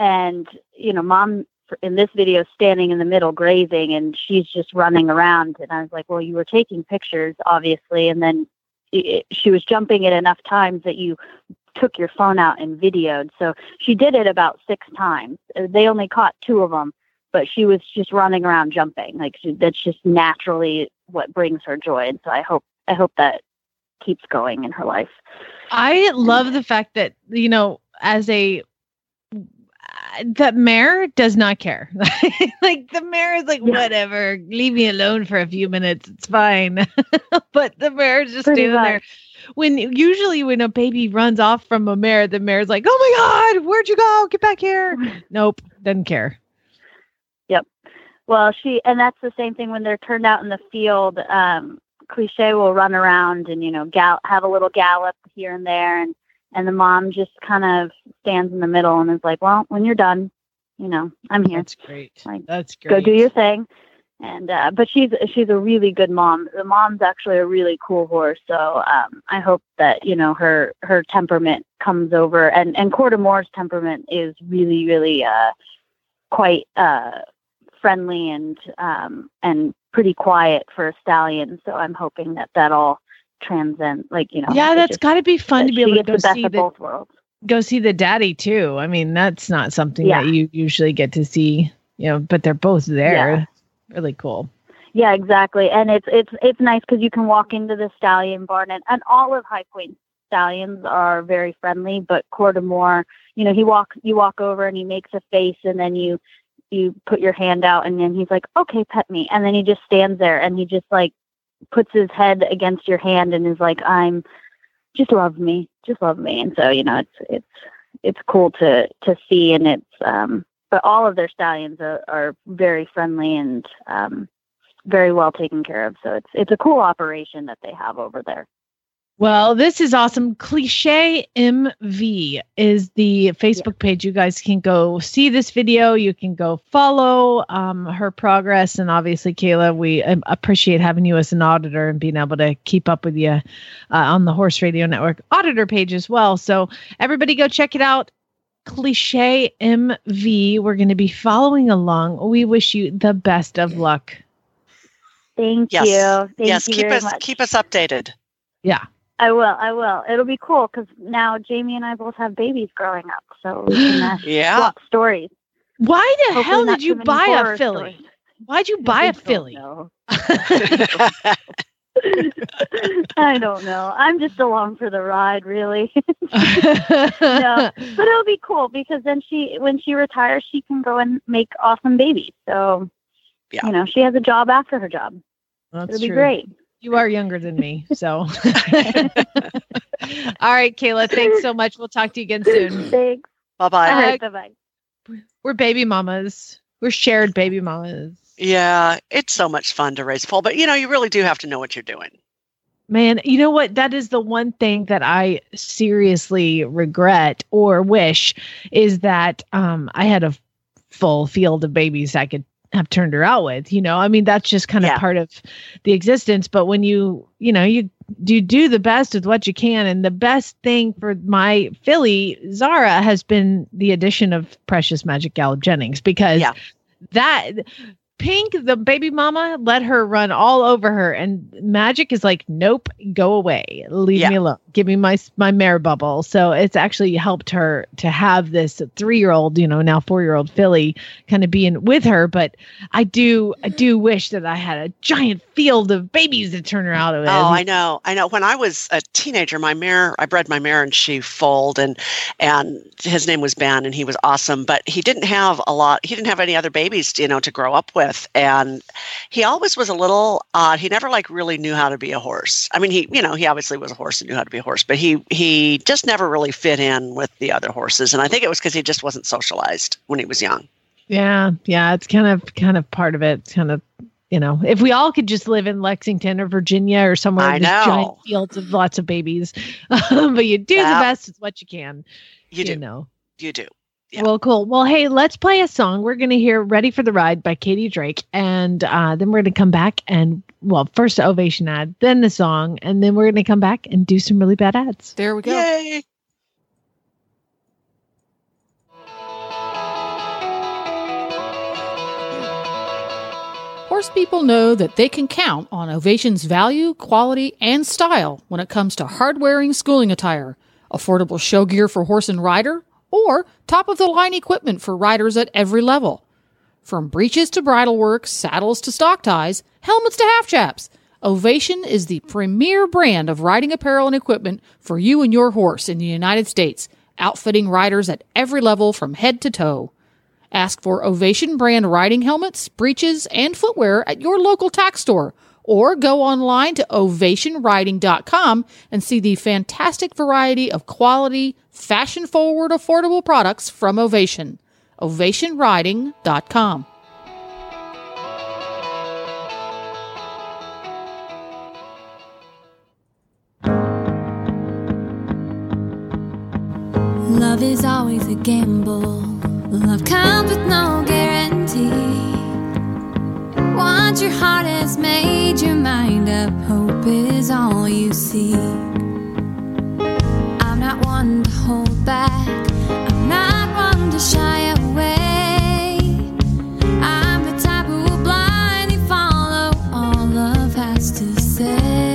mom in this video is standing in the middle grazing and she's just running around. And I was like, well, you were taking pictures, obviously. And then she was jumping it enough times that you took your phone out and videoed. So she did it about 6 times. They only caught 2 of them, but she was just running around jumping. Like that's just naturally what brings her joy. And so I hope that keeps going in her life. I love the fact that, that mare does not care. Like the mare is like, whatever, leave me alone for a few minutes. It's fine. But the mare is just standing there. Usually when a baby runs off from a mare, the mare's like, oh my God, where'd you go? Get back here. Nope. Doesn't care. Yep. Well, and that's the same thing when they're turned out in the field. Cliche will run around and, have a little gallop here and there. And the mom just kind of stands in the middle and is like, well, when you're done, I'm here. That's great. That's great. Go do your thing. And, but she's a really good mom. The mom's actually a really cool horse. So, I hope that, her temperament comes over, and Coeur d'Amour's temperament is really, really, quite, friendly and pretty quiet for a stallion. So I'm hoping that all transcends, Yeah, that's got to be fun to be able to go see both worlds. Go see the daddy too. I mean, that's not something that you usually get to see, but they're both there. Yeah. Really cool. Yeah, exactly. And it's nice because you can walk into the stallion barn, and all of High Point stallions are very friendly, but Coeur d'Amour, you walk over and he makes a face, and then you put your hand out, and then he's like, okay, pet me. And then he just stands there and he just like puts his head against your hand and is like, just love me. And so, it's cool to see. And it's, but all of their stallions are very friendly and, very well taken care of. So it's a cool operation that they have over there. Well, this is awesome. Cliche MV is the Facebook page. You guys can go see this video. You can go follow her progress. And obviously, Kayla, we appreciate having you as an auditor and being able to keep up with you on the Horse Radio Network auditor page as well. So everybody go check it out. Cliche MV. We're going to be following along. We wish you the best of luck. Thank you. Thank you very much. Keep us updated. Yeah. I will. It'll be cool because now Jamie and I both have babies growing up, so we can swap stories. Why the hell did you buy a filly? Stories. Why'd you buy a filly? I don't know. I'm just along for the ride, really. No, but it'll be cool because then when she retires, she can go and make awesome babies. So, she has a job after her job. It'll be great. You are younger than me, so. All right, Kayla, thanks so much. We'll talk to you again soon. Thanks. Bye-bye. All right, bye-bye. We're baby mamas. We're shared baby mamas. Yeah, it's so much fun to raise a foal, but you really do have to know what you're doing. Man, you know what? That is the one thing that I seriously regret or wish is that I had a full field of babies I could have turned her out with, I mean, that's just kind of part of the existence. But when you do the best with what you can, and the best thing for my filly Zara has been the addition of Precious Magic Gallop Jennings, because that Pink, the baby mama, let her run all over her, and Magic is like, nope, go away, leave me alone, give me my mare bubble. So it's actually helped her to have this 3-year-old, now 4-year-old filly kind of being with her. But I do wish that I had a giant field of babies to turn her out with. Oh, I know. When I was a teenager, I bred my mare and she foaled, and his name was Ben, and he was awesome, but he didn't have any other babies, to grow up with. And he always was a little odd. He never really knew how to be a horse. I mean, he obviously was a horse and knew how to be a horse, but he just never really fit in with the other horses. And I think it was because he just wasn't socialized when he was young. Yeah. It's kind of part of it. It's kind of, if we all could just live in Lexington or Virginia or somewhere with giant fields of lots of babies, but you do the best with what you can. You do. Yeah. Well, cool. Well, hey, let's play a song. We're going to hear Ready for the Ride by Katie Drake. And then we're going to come back and, first the Ovation ad, then the song. And then we're going to come back and do some really bad ads. There we go. Yay. Horse people know that they can count on Ovation's value, quality, and style when it comes to hard-wearing schooling attire, affordable show gear for horse and rider, or top-of-the-line equipment for riders at every level. From breeches to bridle work, saddles to stock ties, helmets to half chaps, Ovation is the premier brand of riding apparel and equipment for you and your horse in the United States, outfitting riders at every level from head to toe. Ask for Ovation brand riding helmets, breeches, and footwear at your local tack store, or go online to ovationriding.com and see the fantastic variety of quality, fashion-forward, affordable products from Ovation. ovationriding.com. Love is always a gamble. Love comes with no guarantee. Once your heart has made your mind up, hope is all you see. I'm not one to hold back. I'm not one to shy away. I'm the type who will blindly follow all love has to say.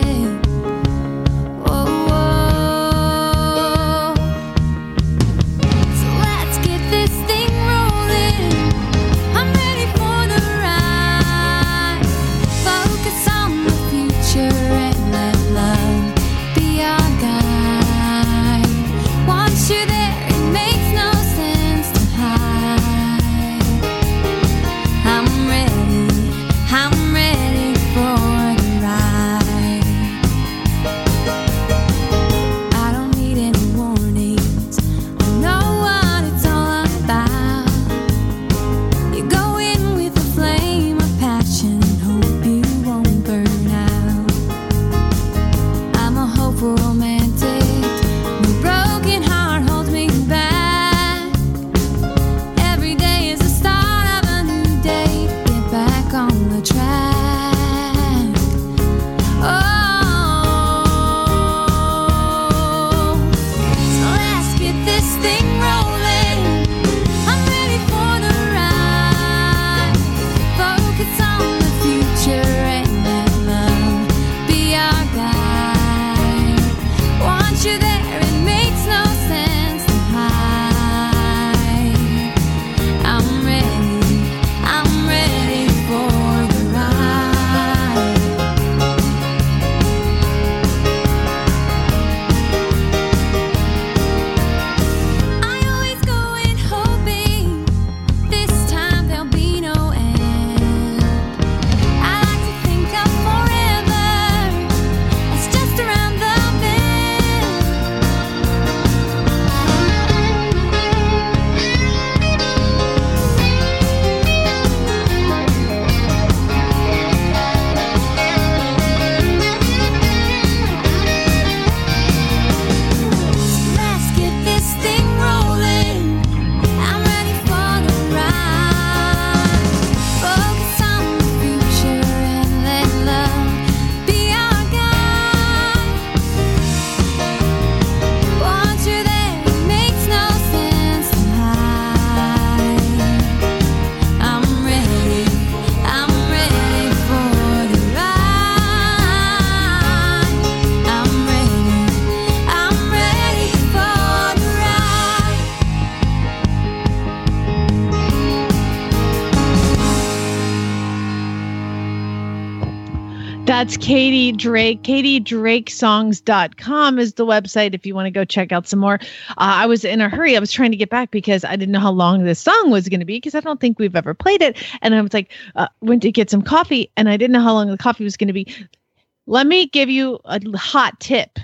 That's Katie Drake. KatieDrakeSongs.com is the website if you want to go check out some more. I was in a hurry. I was trying to get back because I didn't know how long this song was going to be because I don't think we've ever played it. And I was like, went to get some coffee and I didn't know how long the coffee was going to be. Let me give you a hot tip.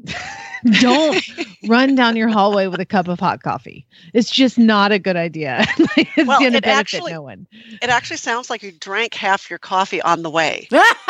Don't run down your hallway with a cup of hot coffee. It's just not a good idea. It's going to benefit no one. It actually sounds like you drank half your coffee on the way.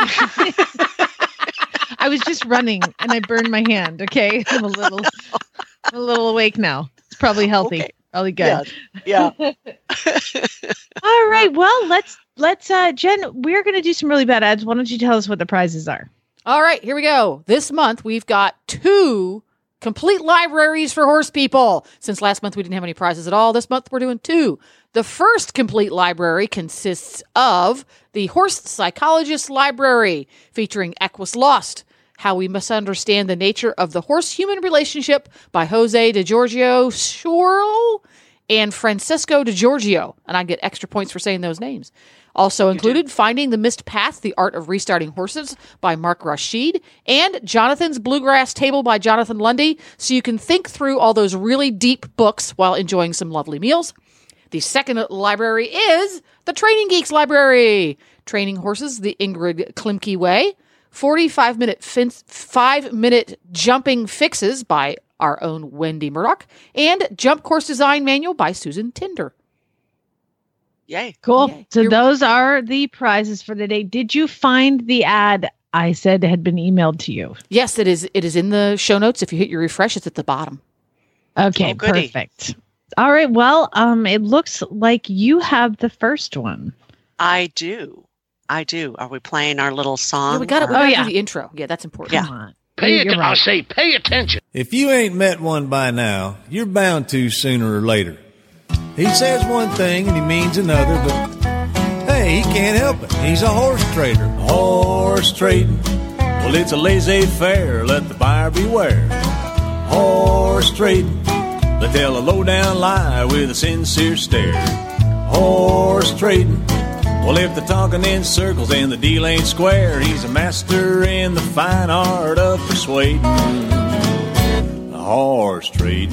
I was just running and I burned my hand. Okay. I'm a little awake now. It's probably healthy. Okay. Probably good. Yeah. All right. Well, let's Jen, we're going to do some really bad ads. Why don't you tell us what the prizes are? All right, here we go. This month, we've got 2 complete libraries for horse people. Since last month, we didn't have any prizes at all. This month, we're doing 2. The first complete library consists of the Horse Psychologist Library, featuring Equus Lost, How We Misunderstand the Nature of the Horse-Human Relationship by Jose DiGiorgio Schorl and Francisco DiGiorgio. And I get extra points for saying those names. Also included, Finding the Missed Path, The Art of Restarting Horses by Mark Rashid, and Jonathan's Bluegrass Table by Jonathan Lundy, so you can think through all those really deep books while enjoying some lovely meals. The second library is the Training Geeks Library, Training Horses the Ingrid Klimke Way, 5-minute jumping fixes by our own Wendy Murdoch, and Jump Course Design Manual by Susan Tinder. Yay. Cool. Yay. So those are the prizes for the day. Did you find the ad I said had been emailed to you? Yes, it is. It is in the show notes. If you hit your refresh, it's at the bottom. Okay, perfect. All right. Well, it looks like you have the first one. I do. Are we playing our little song? Yeah, we got to do the intro. Yeah, that's important. Yeah. I say pay attention. If you ain't met one by now, you're bound to sooner or later. He says one thing and he means another, but hey, he can't help it. He's a horse trader. Horse trading. Well, it's a laissez-faire. Let the buyer beware. Horse trading. They tell a low-down lie with a sincere stare. Horse trading. Well, if they're talking in circles and the deal ain't square, he's a master in the fine art of persuading. Horse trading.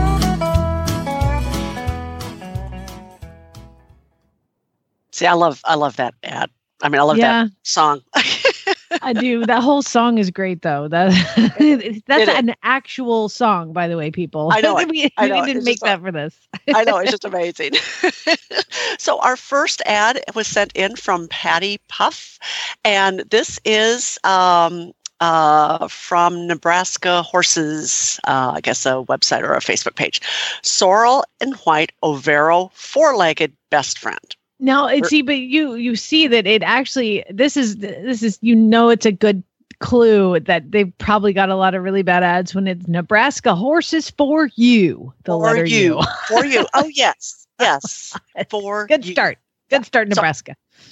See, I love that ad. I mean, I love that song. I do. That whole song is great, though. That's an actual song, by the way, people. I know. We didn't make that for this. I know. It's just amazing. So our first ad was sent in from Patty Puff, and this is from Nebraska Horses, I guess a website or a Facebook page. Sorrel and White Overo, four-legged best friend. Now, but you see that it actually this is it's a good clue that they've probably got a lot of really bad ads when it's Nebraska Horses for you. Letter U. For you. Oh yes. For good you. Start. Good start, Nebraska.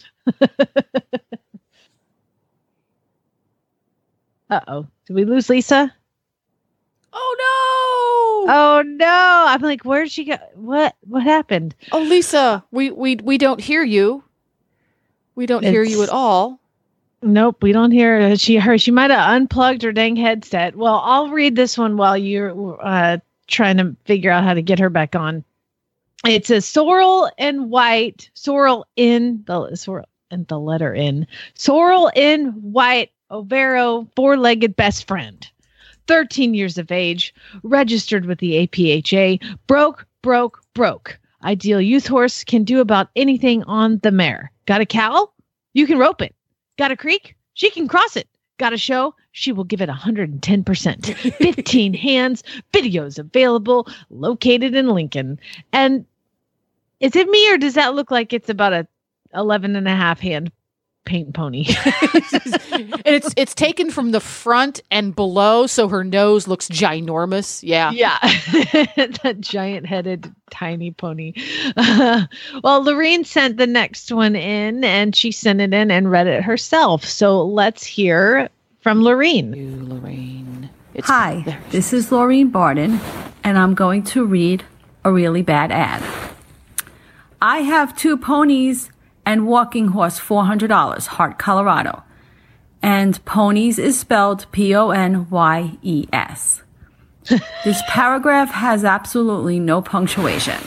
Uh-oh. Did we lose Lisa? Oh no! I'm like, where did she go? What happened? Oh, Lisa, we don't hear you. We don't hear you at all. Nope, we don't hear her. She might have unplugged her dang headset. Well, I'll read this one while you're trying to figure out how to get her back on. It's a sorrel and white, sorrel in the letter N. Sorrel in white, Overo, four-legged best friend. 13 years of age, registered with the APHA, broke. Ideal youth horse, can do about anything on the mare. Got a cow? You can rope it. Got a creek? She can cross it. Got a show? She will give it 110%. 15 hands, videos available, located in Lincoln. And is it me or does that look like it's about a 11 and a half hand paint pony? And it's taken from the front and below, so her nose looks ginormous. Yeah. That giant-headed tiny pony. Well, Lorene sent the next one in, and she sent it in and read it herself. So let's hear from Lorene. Hi, this is Lorene Barden, and I'm going to read a really bad ad. I have 2 ponies and walking horse, $400, Hart, Colorado. And ponies is spelled Ponyes. This paragraph has absolutely no punctuation.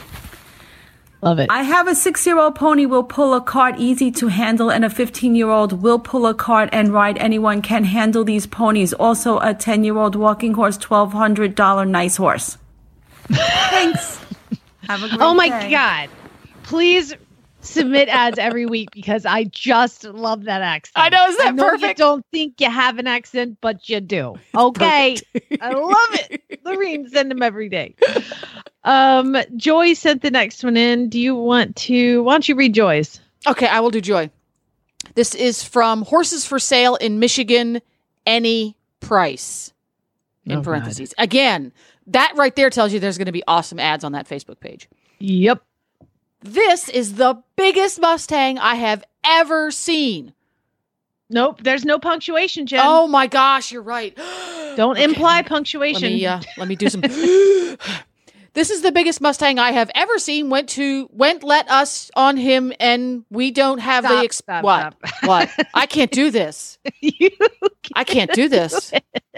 Love it. I have a 6-year-old pony will pull a cart easy to handle, and a 15-year-old will pull a cart and ride. Anyone can handle these ponies. Also, a 10-year-old walking horse, $1,200 nice horse. Thanks. Have a great Oh my day. God. Please submit ads every week because I just love that accent. I know, is that perfect? You don't think you have an accent, but you do. Okay. I love it. Lorene, send them every day. Joy sent the next one in. Why don't you read Joy's? Okay, I will do Joy. This is from Horses for Sale in Michigan, any price. In parentheses. God. Again, that right there tells you there's going to be awesome ads on that Facebook page. Yep. This is the biggest Mustang I have ever seen. Nope, there's no punctuation, Jen. Oh my gosh, you're right. Don't imply punctuation. Let me do some. This is the biggest Mustang I have ever seen. Went let us on him, and we don't have Stop. What? I can't do this. I can't do this.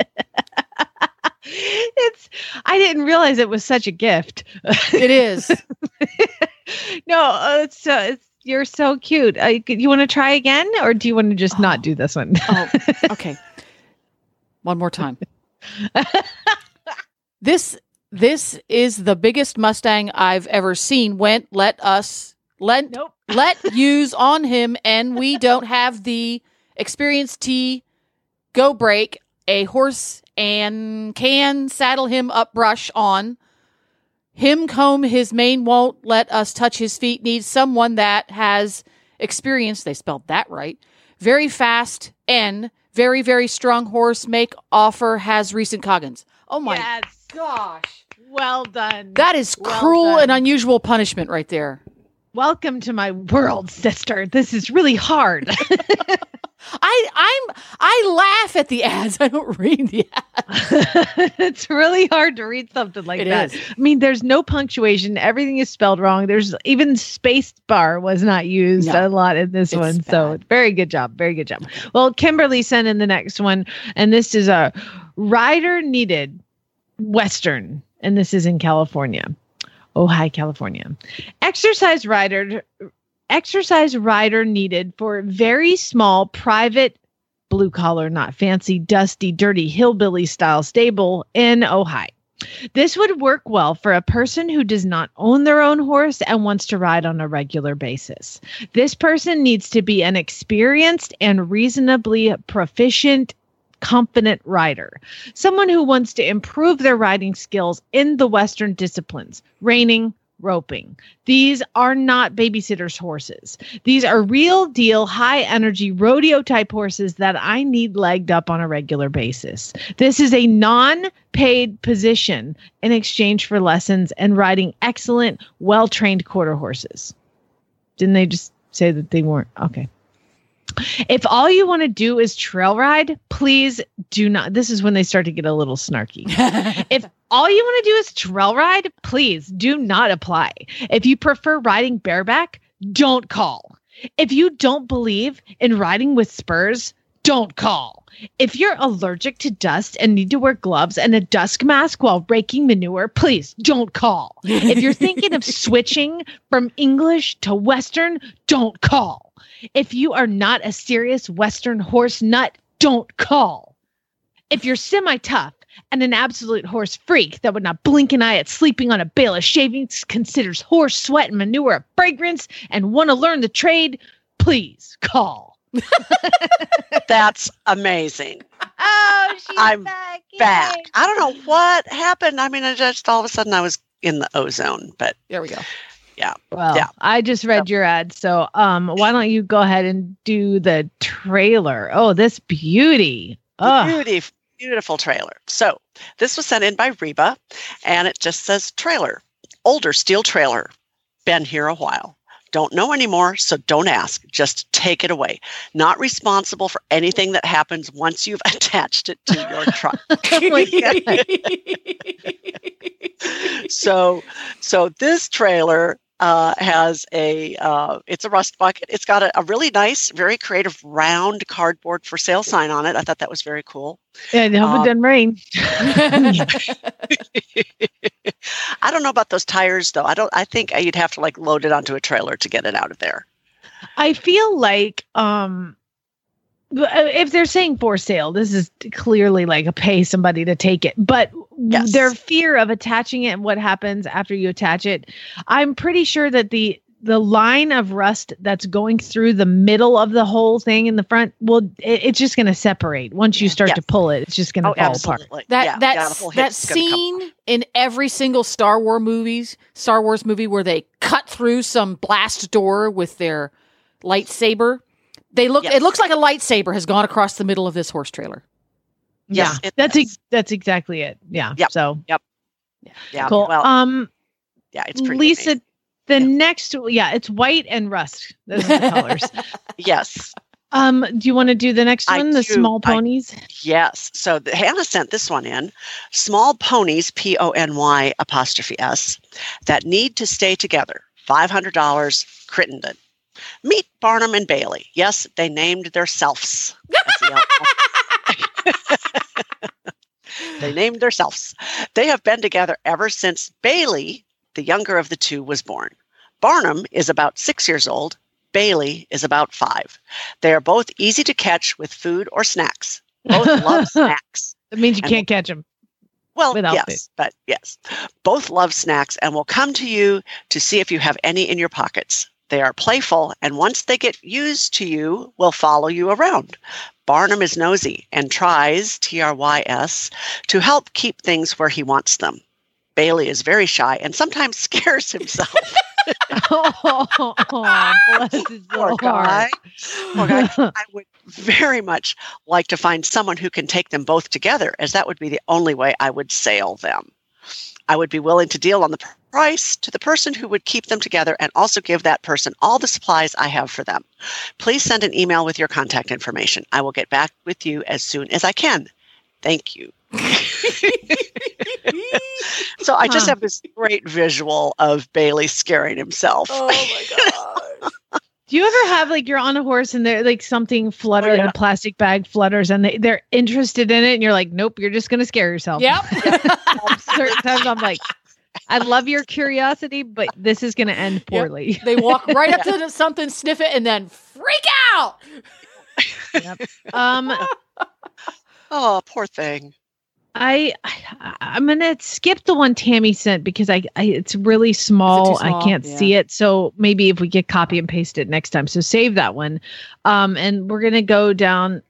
I didn't realize it was such a gift. It is. No, you're so cute. You want to try again, or do you want to just not do this one? Okay. One more time. This is the biggest Mustang I've ever seen. Let use on him, and we don't have the experience T go break a horse and can saddle him up brush on. Him comb his mane won't let us touch his feet. Needs someone that has experience. They spelled that right. Very fast and very, very strong horse. Make offer has recent Coggins. Oh my gosh. Well done. That is cruel and unusual punishment right there. Welcome to my world, sister. This is really hard. I laugh at the ads. I don't read the ads. It's really hard to read something like that. Is. I mean, there's no punctuation. Everything is spelled wrong. There's even space bar was not used a lot in this one. Bad. So very good job. Very good job. Well, Kimberly sent in the next one, and this is a rider needed Western, and this is in California. Ojai, California. Exercise rider needed for very small, private, blue collar, not fancy, dusty, dirty, hillbilly style stable in Ojai. This would work well for a person who does not own their own horse and wants to ride on a regular basis. This person needs to be an experienced and reasonably proficient, confident rider. Someone who wants to improve their riding skills in the Western disciplines, reining, roping. These are not babysitters' horses. These are real deal, high energy rodeo type horses that I need legged up on a regular basis. This is a non-paid position in exchange for lessons and riding excellent, well-trained quarter horses. Didn't they just say that they weren't? Okay. If all you want to do is trail ride, please do not. This is when they start to get a little snarky. If all you want to do is trail ride, please do not apply. If you prefer riding bareback, don't call. If you don't believe in riding with spurs, don't call. If you're allergic to dust and need to wear gloves and a dust mask while raking manure, please don't call. If you're thinking of switching from English to Western, don't call. If you are not a serious Western horse nut, don't call. If you're semi-tough and an absolute horse freak that would not blink an eye at sleeping on a bale of shavings, considers horse sweat and manure a fragrance, and want to learn the trade, please call. That's amazing. Oh, I'm back. I don't know what happened. I mean, I just all of a sudden I was in the ozone, but there we go. Yeah. Well, I just read your ad. So why don't you go ahead and do the trailer? Oh, this beauty. Beautiful trailer. So this was sent in by Reba, and it just says trailer. Older steel trailer. Been here a while. Don't know anymore, so don't ask. Just take it away. Not responsible for anything that happens once you've attached it to your truck. Oh my God. So this trailer has it's a rust bucket. It's got a really nice, very creative round cardboard for sale sign on it. I thought that was very cool. Yeah, I hope it doesn't rain. I don't know about those tires though. I think you'd have to like load it onto a trailer to get it out of there. I feel like if they're saying for sale, this is clearly like a pay somebody to take it. But their fear of attaching it and what happens after you attach it, I'm pretty sure that the line of rust that's going through the middle of the whole thing in the front, it's just going to separate. Once you start to pull it, it's just going to fall apart. That scene in every single Star Wars movie where they cut through some blast door with their lightsaber. It looks like a lightsaber has gone across the middle of this horse trailer. Yes, that's exactly it. Yeah. Yep. So. Yep. Yeah. Cool. Well, it's pretty Lisa. amazing. The next, it's white and rust. Those are the colors. Yes. Do you want to do the next one? The small ponies? Yes. So Hannah sent this one in. Small ponies, PONY''S, that need to stay together. $500, Crittenden. Meet Barnum and Bailey. Yes, they named their selves. They named their selves. They have been together ever since Bailey, the younger of the two, was born. Barnum is about 6 years old. Bailey is about 5. They are both easy to catch with food or snacks. Both love snacks. That means you can't catch them. Well, yes, but yes. Both love snacks and will come to you to see if you have any in your pockets. They are playful, and once they get used to you, will follow you around. Barnum is nosy and tries, Trys, to help keep things where he wants them. Bailey is very shy and sometimes scares himself. Bless his Poor little guy. heart. Poor guy. I would very much like to find someone who can take them both together, as that would be the only way I would sail them. I would be willing to deal on the price to the person who would keep them together and also give that person all the supplies I have for them. Please send an email with your contact information. I will get back with you as soon as I can. Thank you. So I just have this great visual of Bailey scaring himself. Oh my god. Do you ever have like you're on a horse and they're like something flutters, a plastic bag flutters, and they're interested in it, and you're like, nope, you're just gonna scare yourself. Yep. Certain times I'm like, I love your curiosity, but this is gonna end poorly. Yep. They walk right up to something, sniff it, and then freak out. Yep. Oh, poor thing. I'm gonna skip the one Tammy sent because I it's really small. Is it too small? I can't see it. So maybe if we get copy and paste it next time. So save that one. And we're gonna go down.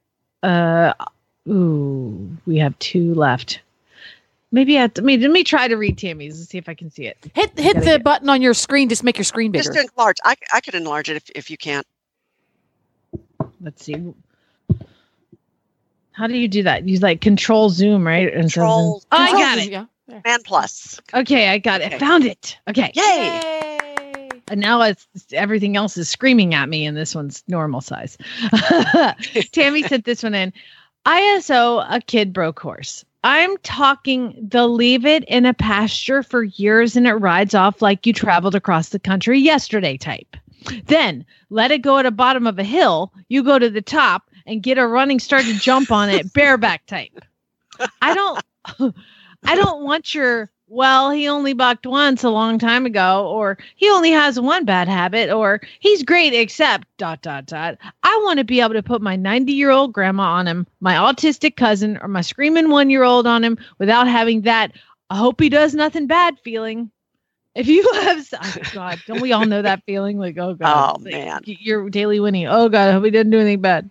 We have 2 left. Maybe let me try to read Tammy's and see if I can see it. Hit the button on your screen. Just make your screen bigger. Just enlarge. I could enlarge it if you can't. Let's see. How do you do that? You like control zoom, right? Control. I got it. Yeah. Man plus. Okay, I got it. I found it. Okay. Yay. And now everything else is screaming at me, and this one's normal size. Tammy sent this one in. ISO, a kid broke horse. I'm talking the leave it in a pasture for years and it rides off like you traveled across the country yesterday type. Then let it go at the bottom of a hill. You go to the top and get a running start to jump on it bareback type. I don't want your, well, he only bucked once a long time ago, or he only has one bad habit, or he's great except ... I want to be able to put my 90-year-old grandma on him, my autistic cousin, or my screaming 1-year-old on him without having that I hope he does nothing bad feeling. If you have, oh God, don't we all know that feeling? Like, oh God, oh man, your daily Winnie. Oh God, I hope he didn't do anything bad.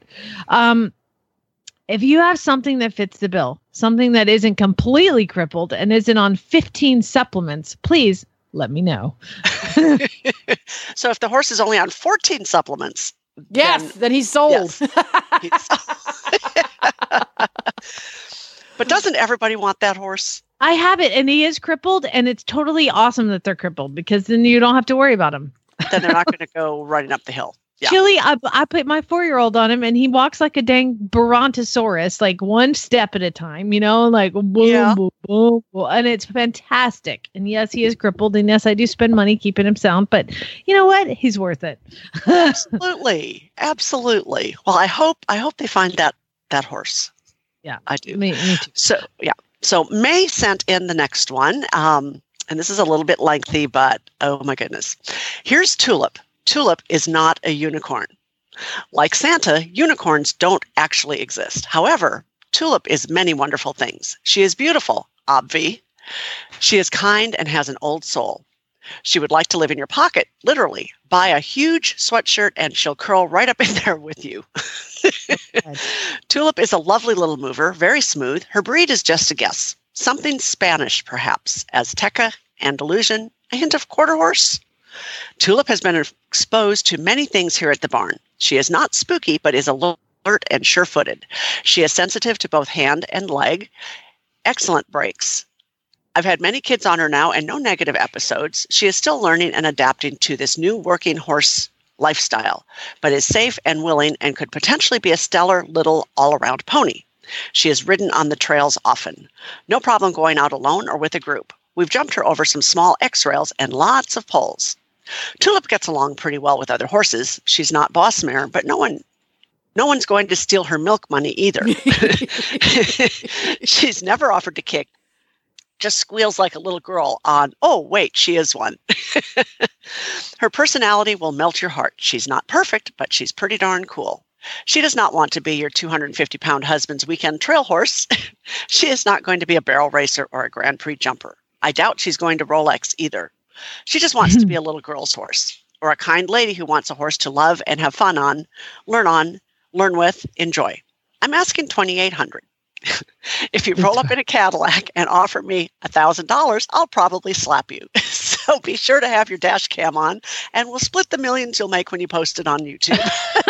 If you have something that fits the bill, something that isn't completely crippled and isn't on 15 supplements, please let me know. So if the horse is only on 14 supplements, then he's sold. Yes. But doesn't everybody want that horse? I have it, and he is crippled, and it's totally awesome that they're crippled because then you don't have to worry about him. Then they're not going to go running up the hill. Yeah. Chili, I put my 4-year-old on him, and he walks like a dang Brontosaurus, like one step at a time, like boom, boom, boom, boom, and it's fantastic. And yes, he is crippled, and yes, I do spend money keeping him sound, but you know what? He's worth it. Absolutely, absolutely. Well, I hope they find that horse. Yeah, I do. Me too. So May sent in the next one, and this is a little bit lengthy, but oh my goodness. Here's Tulip. Tulip is not a unicorn. Like Santa, unicorns don't actually exist. However, Tulip is many wonderful things. She is beautiful, obvi. She is kind and has an old soul. She would like to live in your pocket, literally. Buy a huge sweatshirt and she'll curl right up in there with you. Tulip is a lovely little mover, very smooth. Her breed is just a guess. Something Spanish, perhaps. Azteca, Andalusian, a hint of quarter horse. Tulip has been exposed to many things here at the barn. She is not spooky, but is alert and sure-footed. She is sensitive to both hand and leg. Excellent breaks. I've had many kids on her now and no negative episodes. She is still learning and adapting to this new working horse lifestyle, but is safe and willing and could potentially be a stellar little all-around pony. She is ridden on the trails often. No problem going out alone or with a group. We've jumped her over some small X-rails and lots of poles. Tulip gets along pretty well with other horses. She's not boss mare, but no one's going to steal her milk money either. She's never offered to kick. Just squeals like a little girl on, oh, wait, she is one. Her personality will melt your heart. She's not perfect, but she's pretty darn cool. She does not want to be your 250-pound husband's weekend trail horse. She is not going to be a barrel racer or a Grand Prix jumper. I doubt she's going to Rolex either. She just wants to be a little girl's horse. or a kind lady who wants a horse to love and have fun on, learn with, enjoy. I'm asking $2,800. If you roll up in a Cadillac and offer me $1,000, I'll probably slap you. So be sure to have your dash cam on, and we'll split the millions you'll make when you post it on YouTube.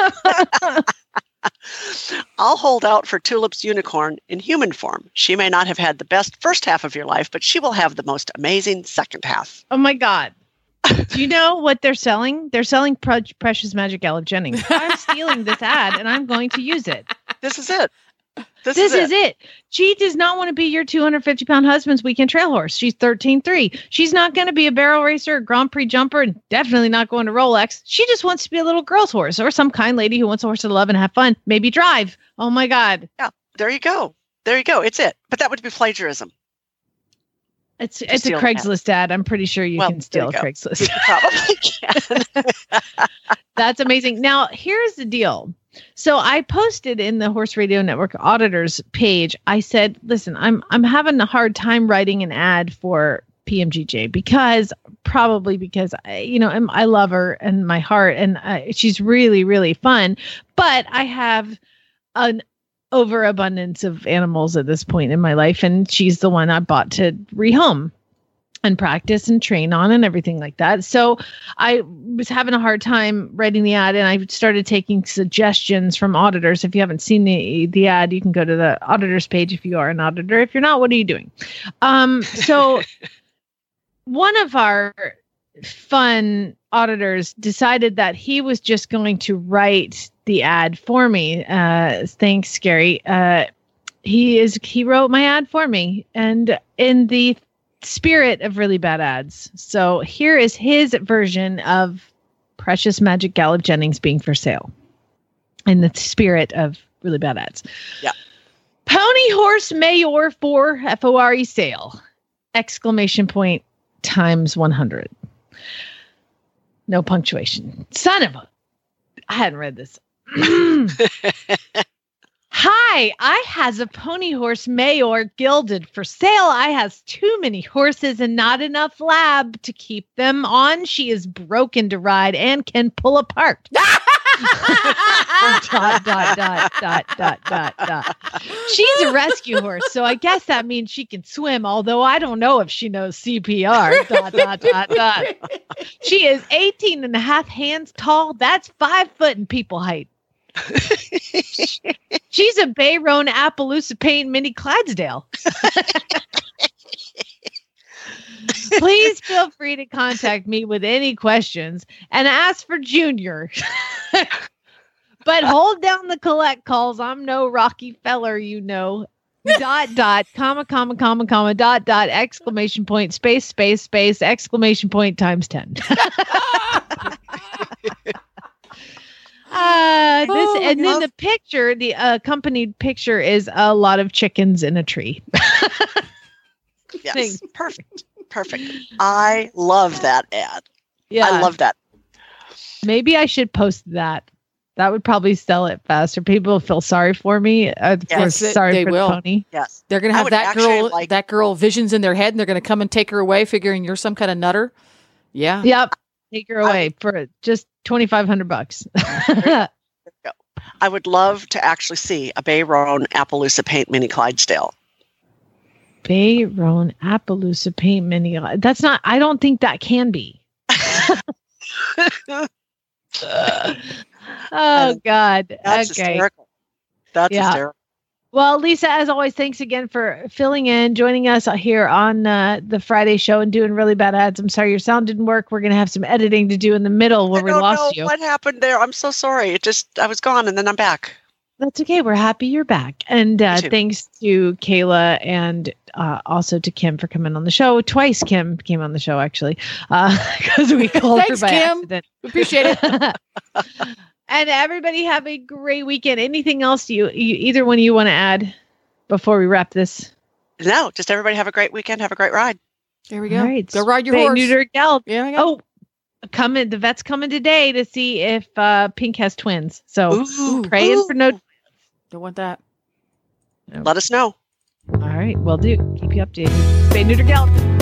I'll hold out for Tulip's unicorn in human form. She may not have had the best first half of your life, but she will have the most amazing second half. Oh my God. Do you know what they're selling? They're selling Precious Magic Gallup Jennings. I'm stealing this ad and I'm going to use it. This is it. This is it. She does not want to be your 250-pound husband's weekend trail horse. She's 13.3. She's not going to be a barrel racer, a Grand Prix jumper, and definitely not going to Rolex. She just wants to be a little girl's horse or some kind lady who wants a horse to love and have fun, maybe drive. Oh my God. Yeah, there you go. There you go. It's it. But that would be plagiarism. It's a Craigslist ad. I'm pretty sure you can steal a Craigslist. You probably can. That's amazing. Now, here's the deal. So I posted in the Horse Radio Network auditors page. I said, listen, I'm having a hard time writing an ad for PMGJ because I love her in my heart and she's really, really fun. But I have an overabundance of animals at this point in my life, and she's the one I bought to rehome and practice and train on and everything like that. So I was having a hard time writing the ad, and I started taking suggestions from auditors. If you haven't seen the ad, you can go to the auditors page if you are an auditor. If you're not, what are you doing? So one of our fun auditors decided that he was just going to write the ad for me. Thanks, Gary. He wrote my ad for me, and in the spirit of really bad ads. So here is his version of Precious Magic Gallup Jennings being for sale in the spirit of really bad ads. Yeah. Pony Horse Mayor for FORE sale! ! Times 100. No punctuation. Son of a... I hadn't read this. Hi, I has a pony horse Mayor gilded for sale. I has too many horses and not enough lab to keep them on. She is broken to ride and can pull apart. ... She's a rescue horse, so I guess that means she can swim, although I don't know if she knows CPR. ... She is 18 and a half hands tall. That's 5 foot in people height. She's a Bayronne Appaloosa Paint Mini Clydesdale. Please feel free to contact me with any questions and ask for Junior. But hold down the collect calls. I'm no Rocky Feller, you know. ... comma, exclamation point, space, exclamation point times 10. Then the picture, the accompanied picture is a lot of chickens in a tree. Yes, perfect. I love that ad. Yeah, I love that. Maybe I should post that. That would probably sell it faster. People will feel sorry for me. Sorry for the pony. Yes, they're going to have that girl visions in their head, and they're going to come and take her away, figuring you're some kind of nutter. Yeah. Yep. Take her away for just $2,500. I would love to actually see a Bayronne Appaloosa Paint Mini Clydesdale. Bayronne Appaloosa Paint Mini. That's not. I don't think that can be. Oh God. That's okay. hysterical. That's hysterical. Well, Lisa, as always, thanks again for filling in, joining us here on the Friday show and doing really bad ads. I'm sorry your sound didn't work. We're going to have some editing to do in the middle where we lost you. What happened there? I'm so sorry. I was gone and then I'm back. That's okay. We're happy you're back. And thanks to Kayla and also to Kim for coming on the show. Twice Kim came on the show, actually, because we called her by accident. Appreciate it. And everybody have a great weekend. Anything else you either one of you want to add before we wrap this? No, just everybody have a great weekend. Have a great ride. There we go. All right. Go ride your horse. Neuter Gallop. Yeah. Oh, the vet's coming today to see if Pink has twins. So praying for no. Don't want that. No. Let us know. All right. Will do. Keep you updated. Spay, neuter, gallop.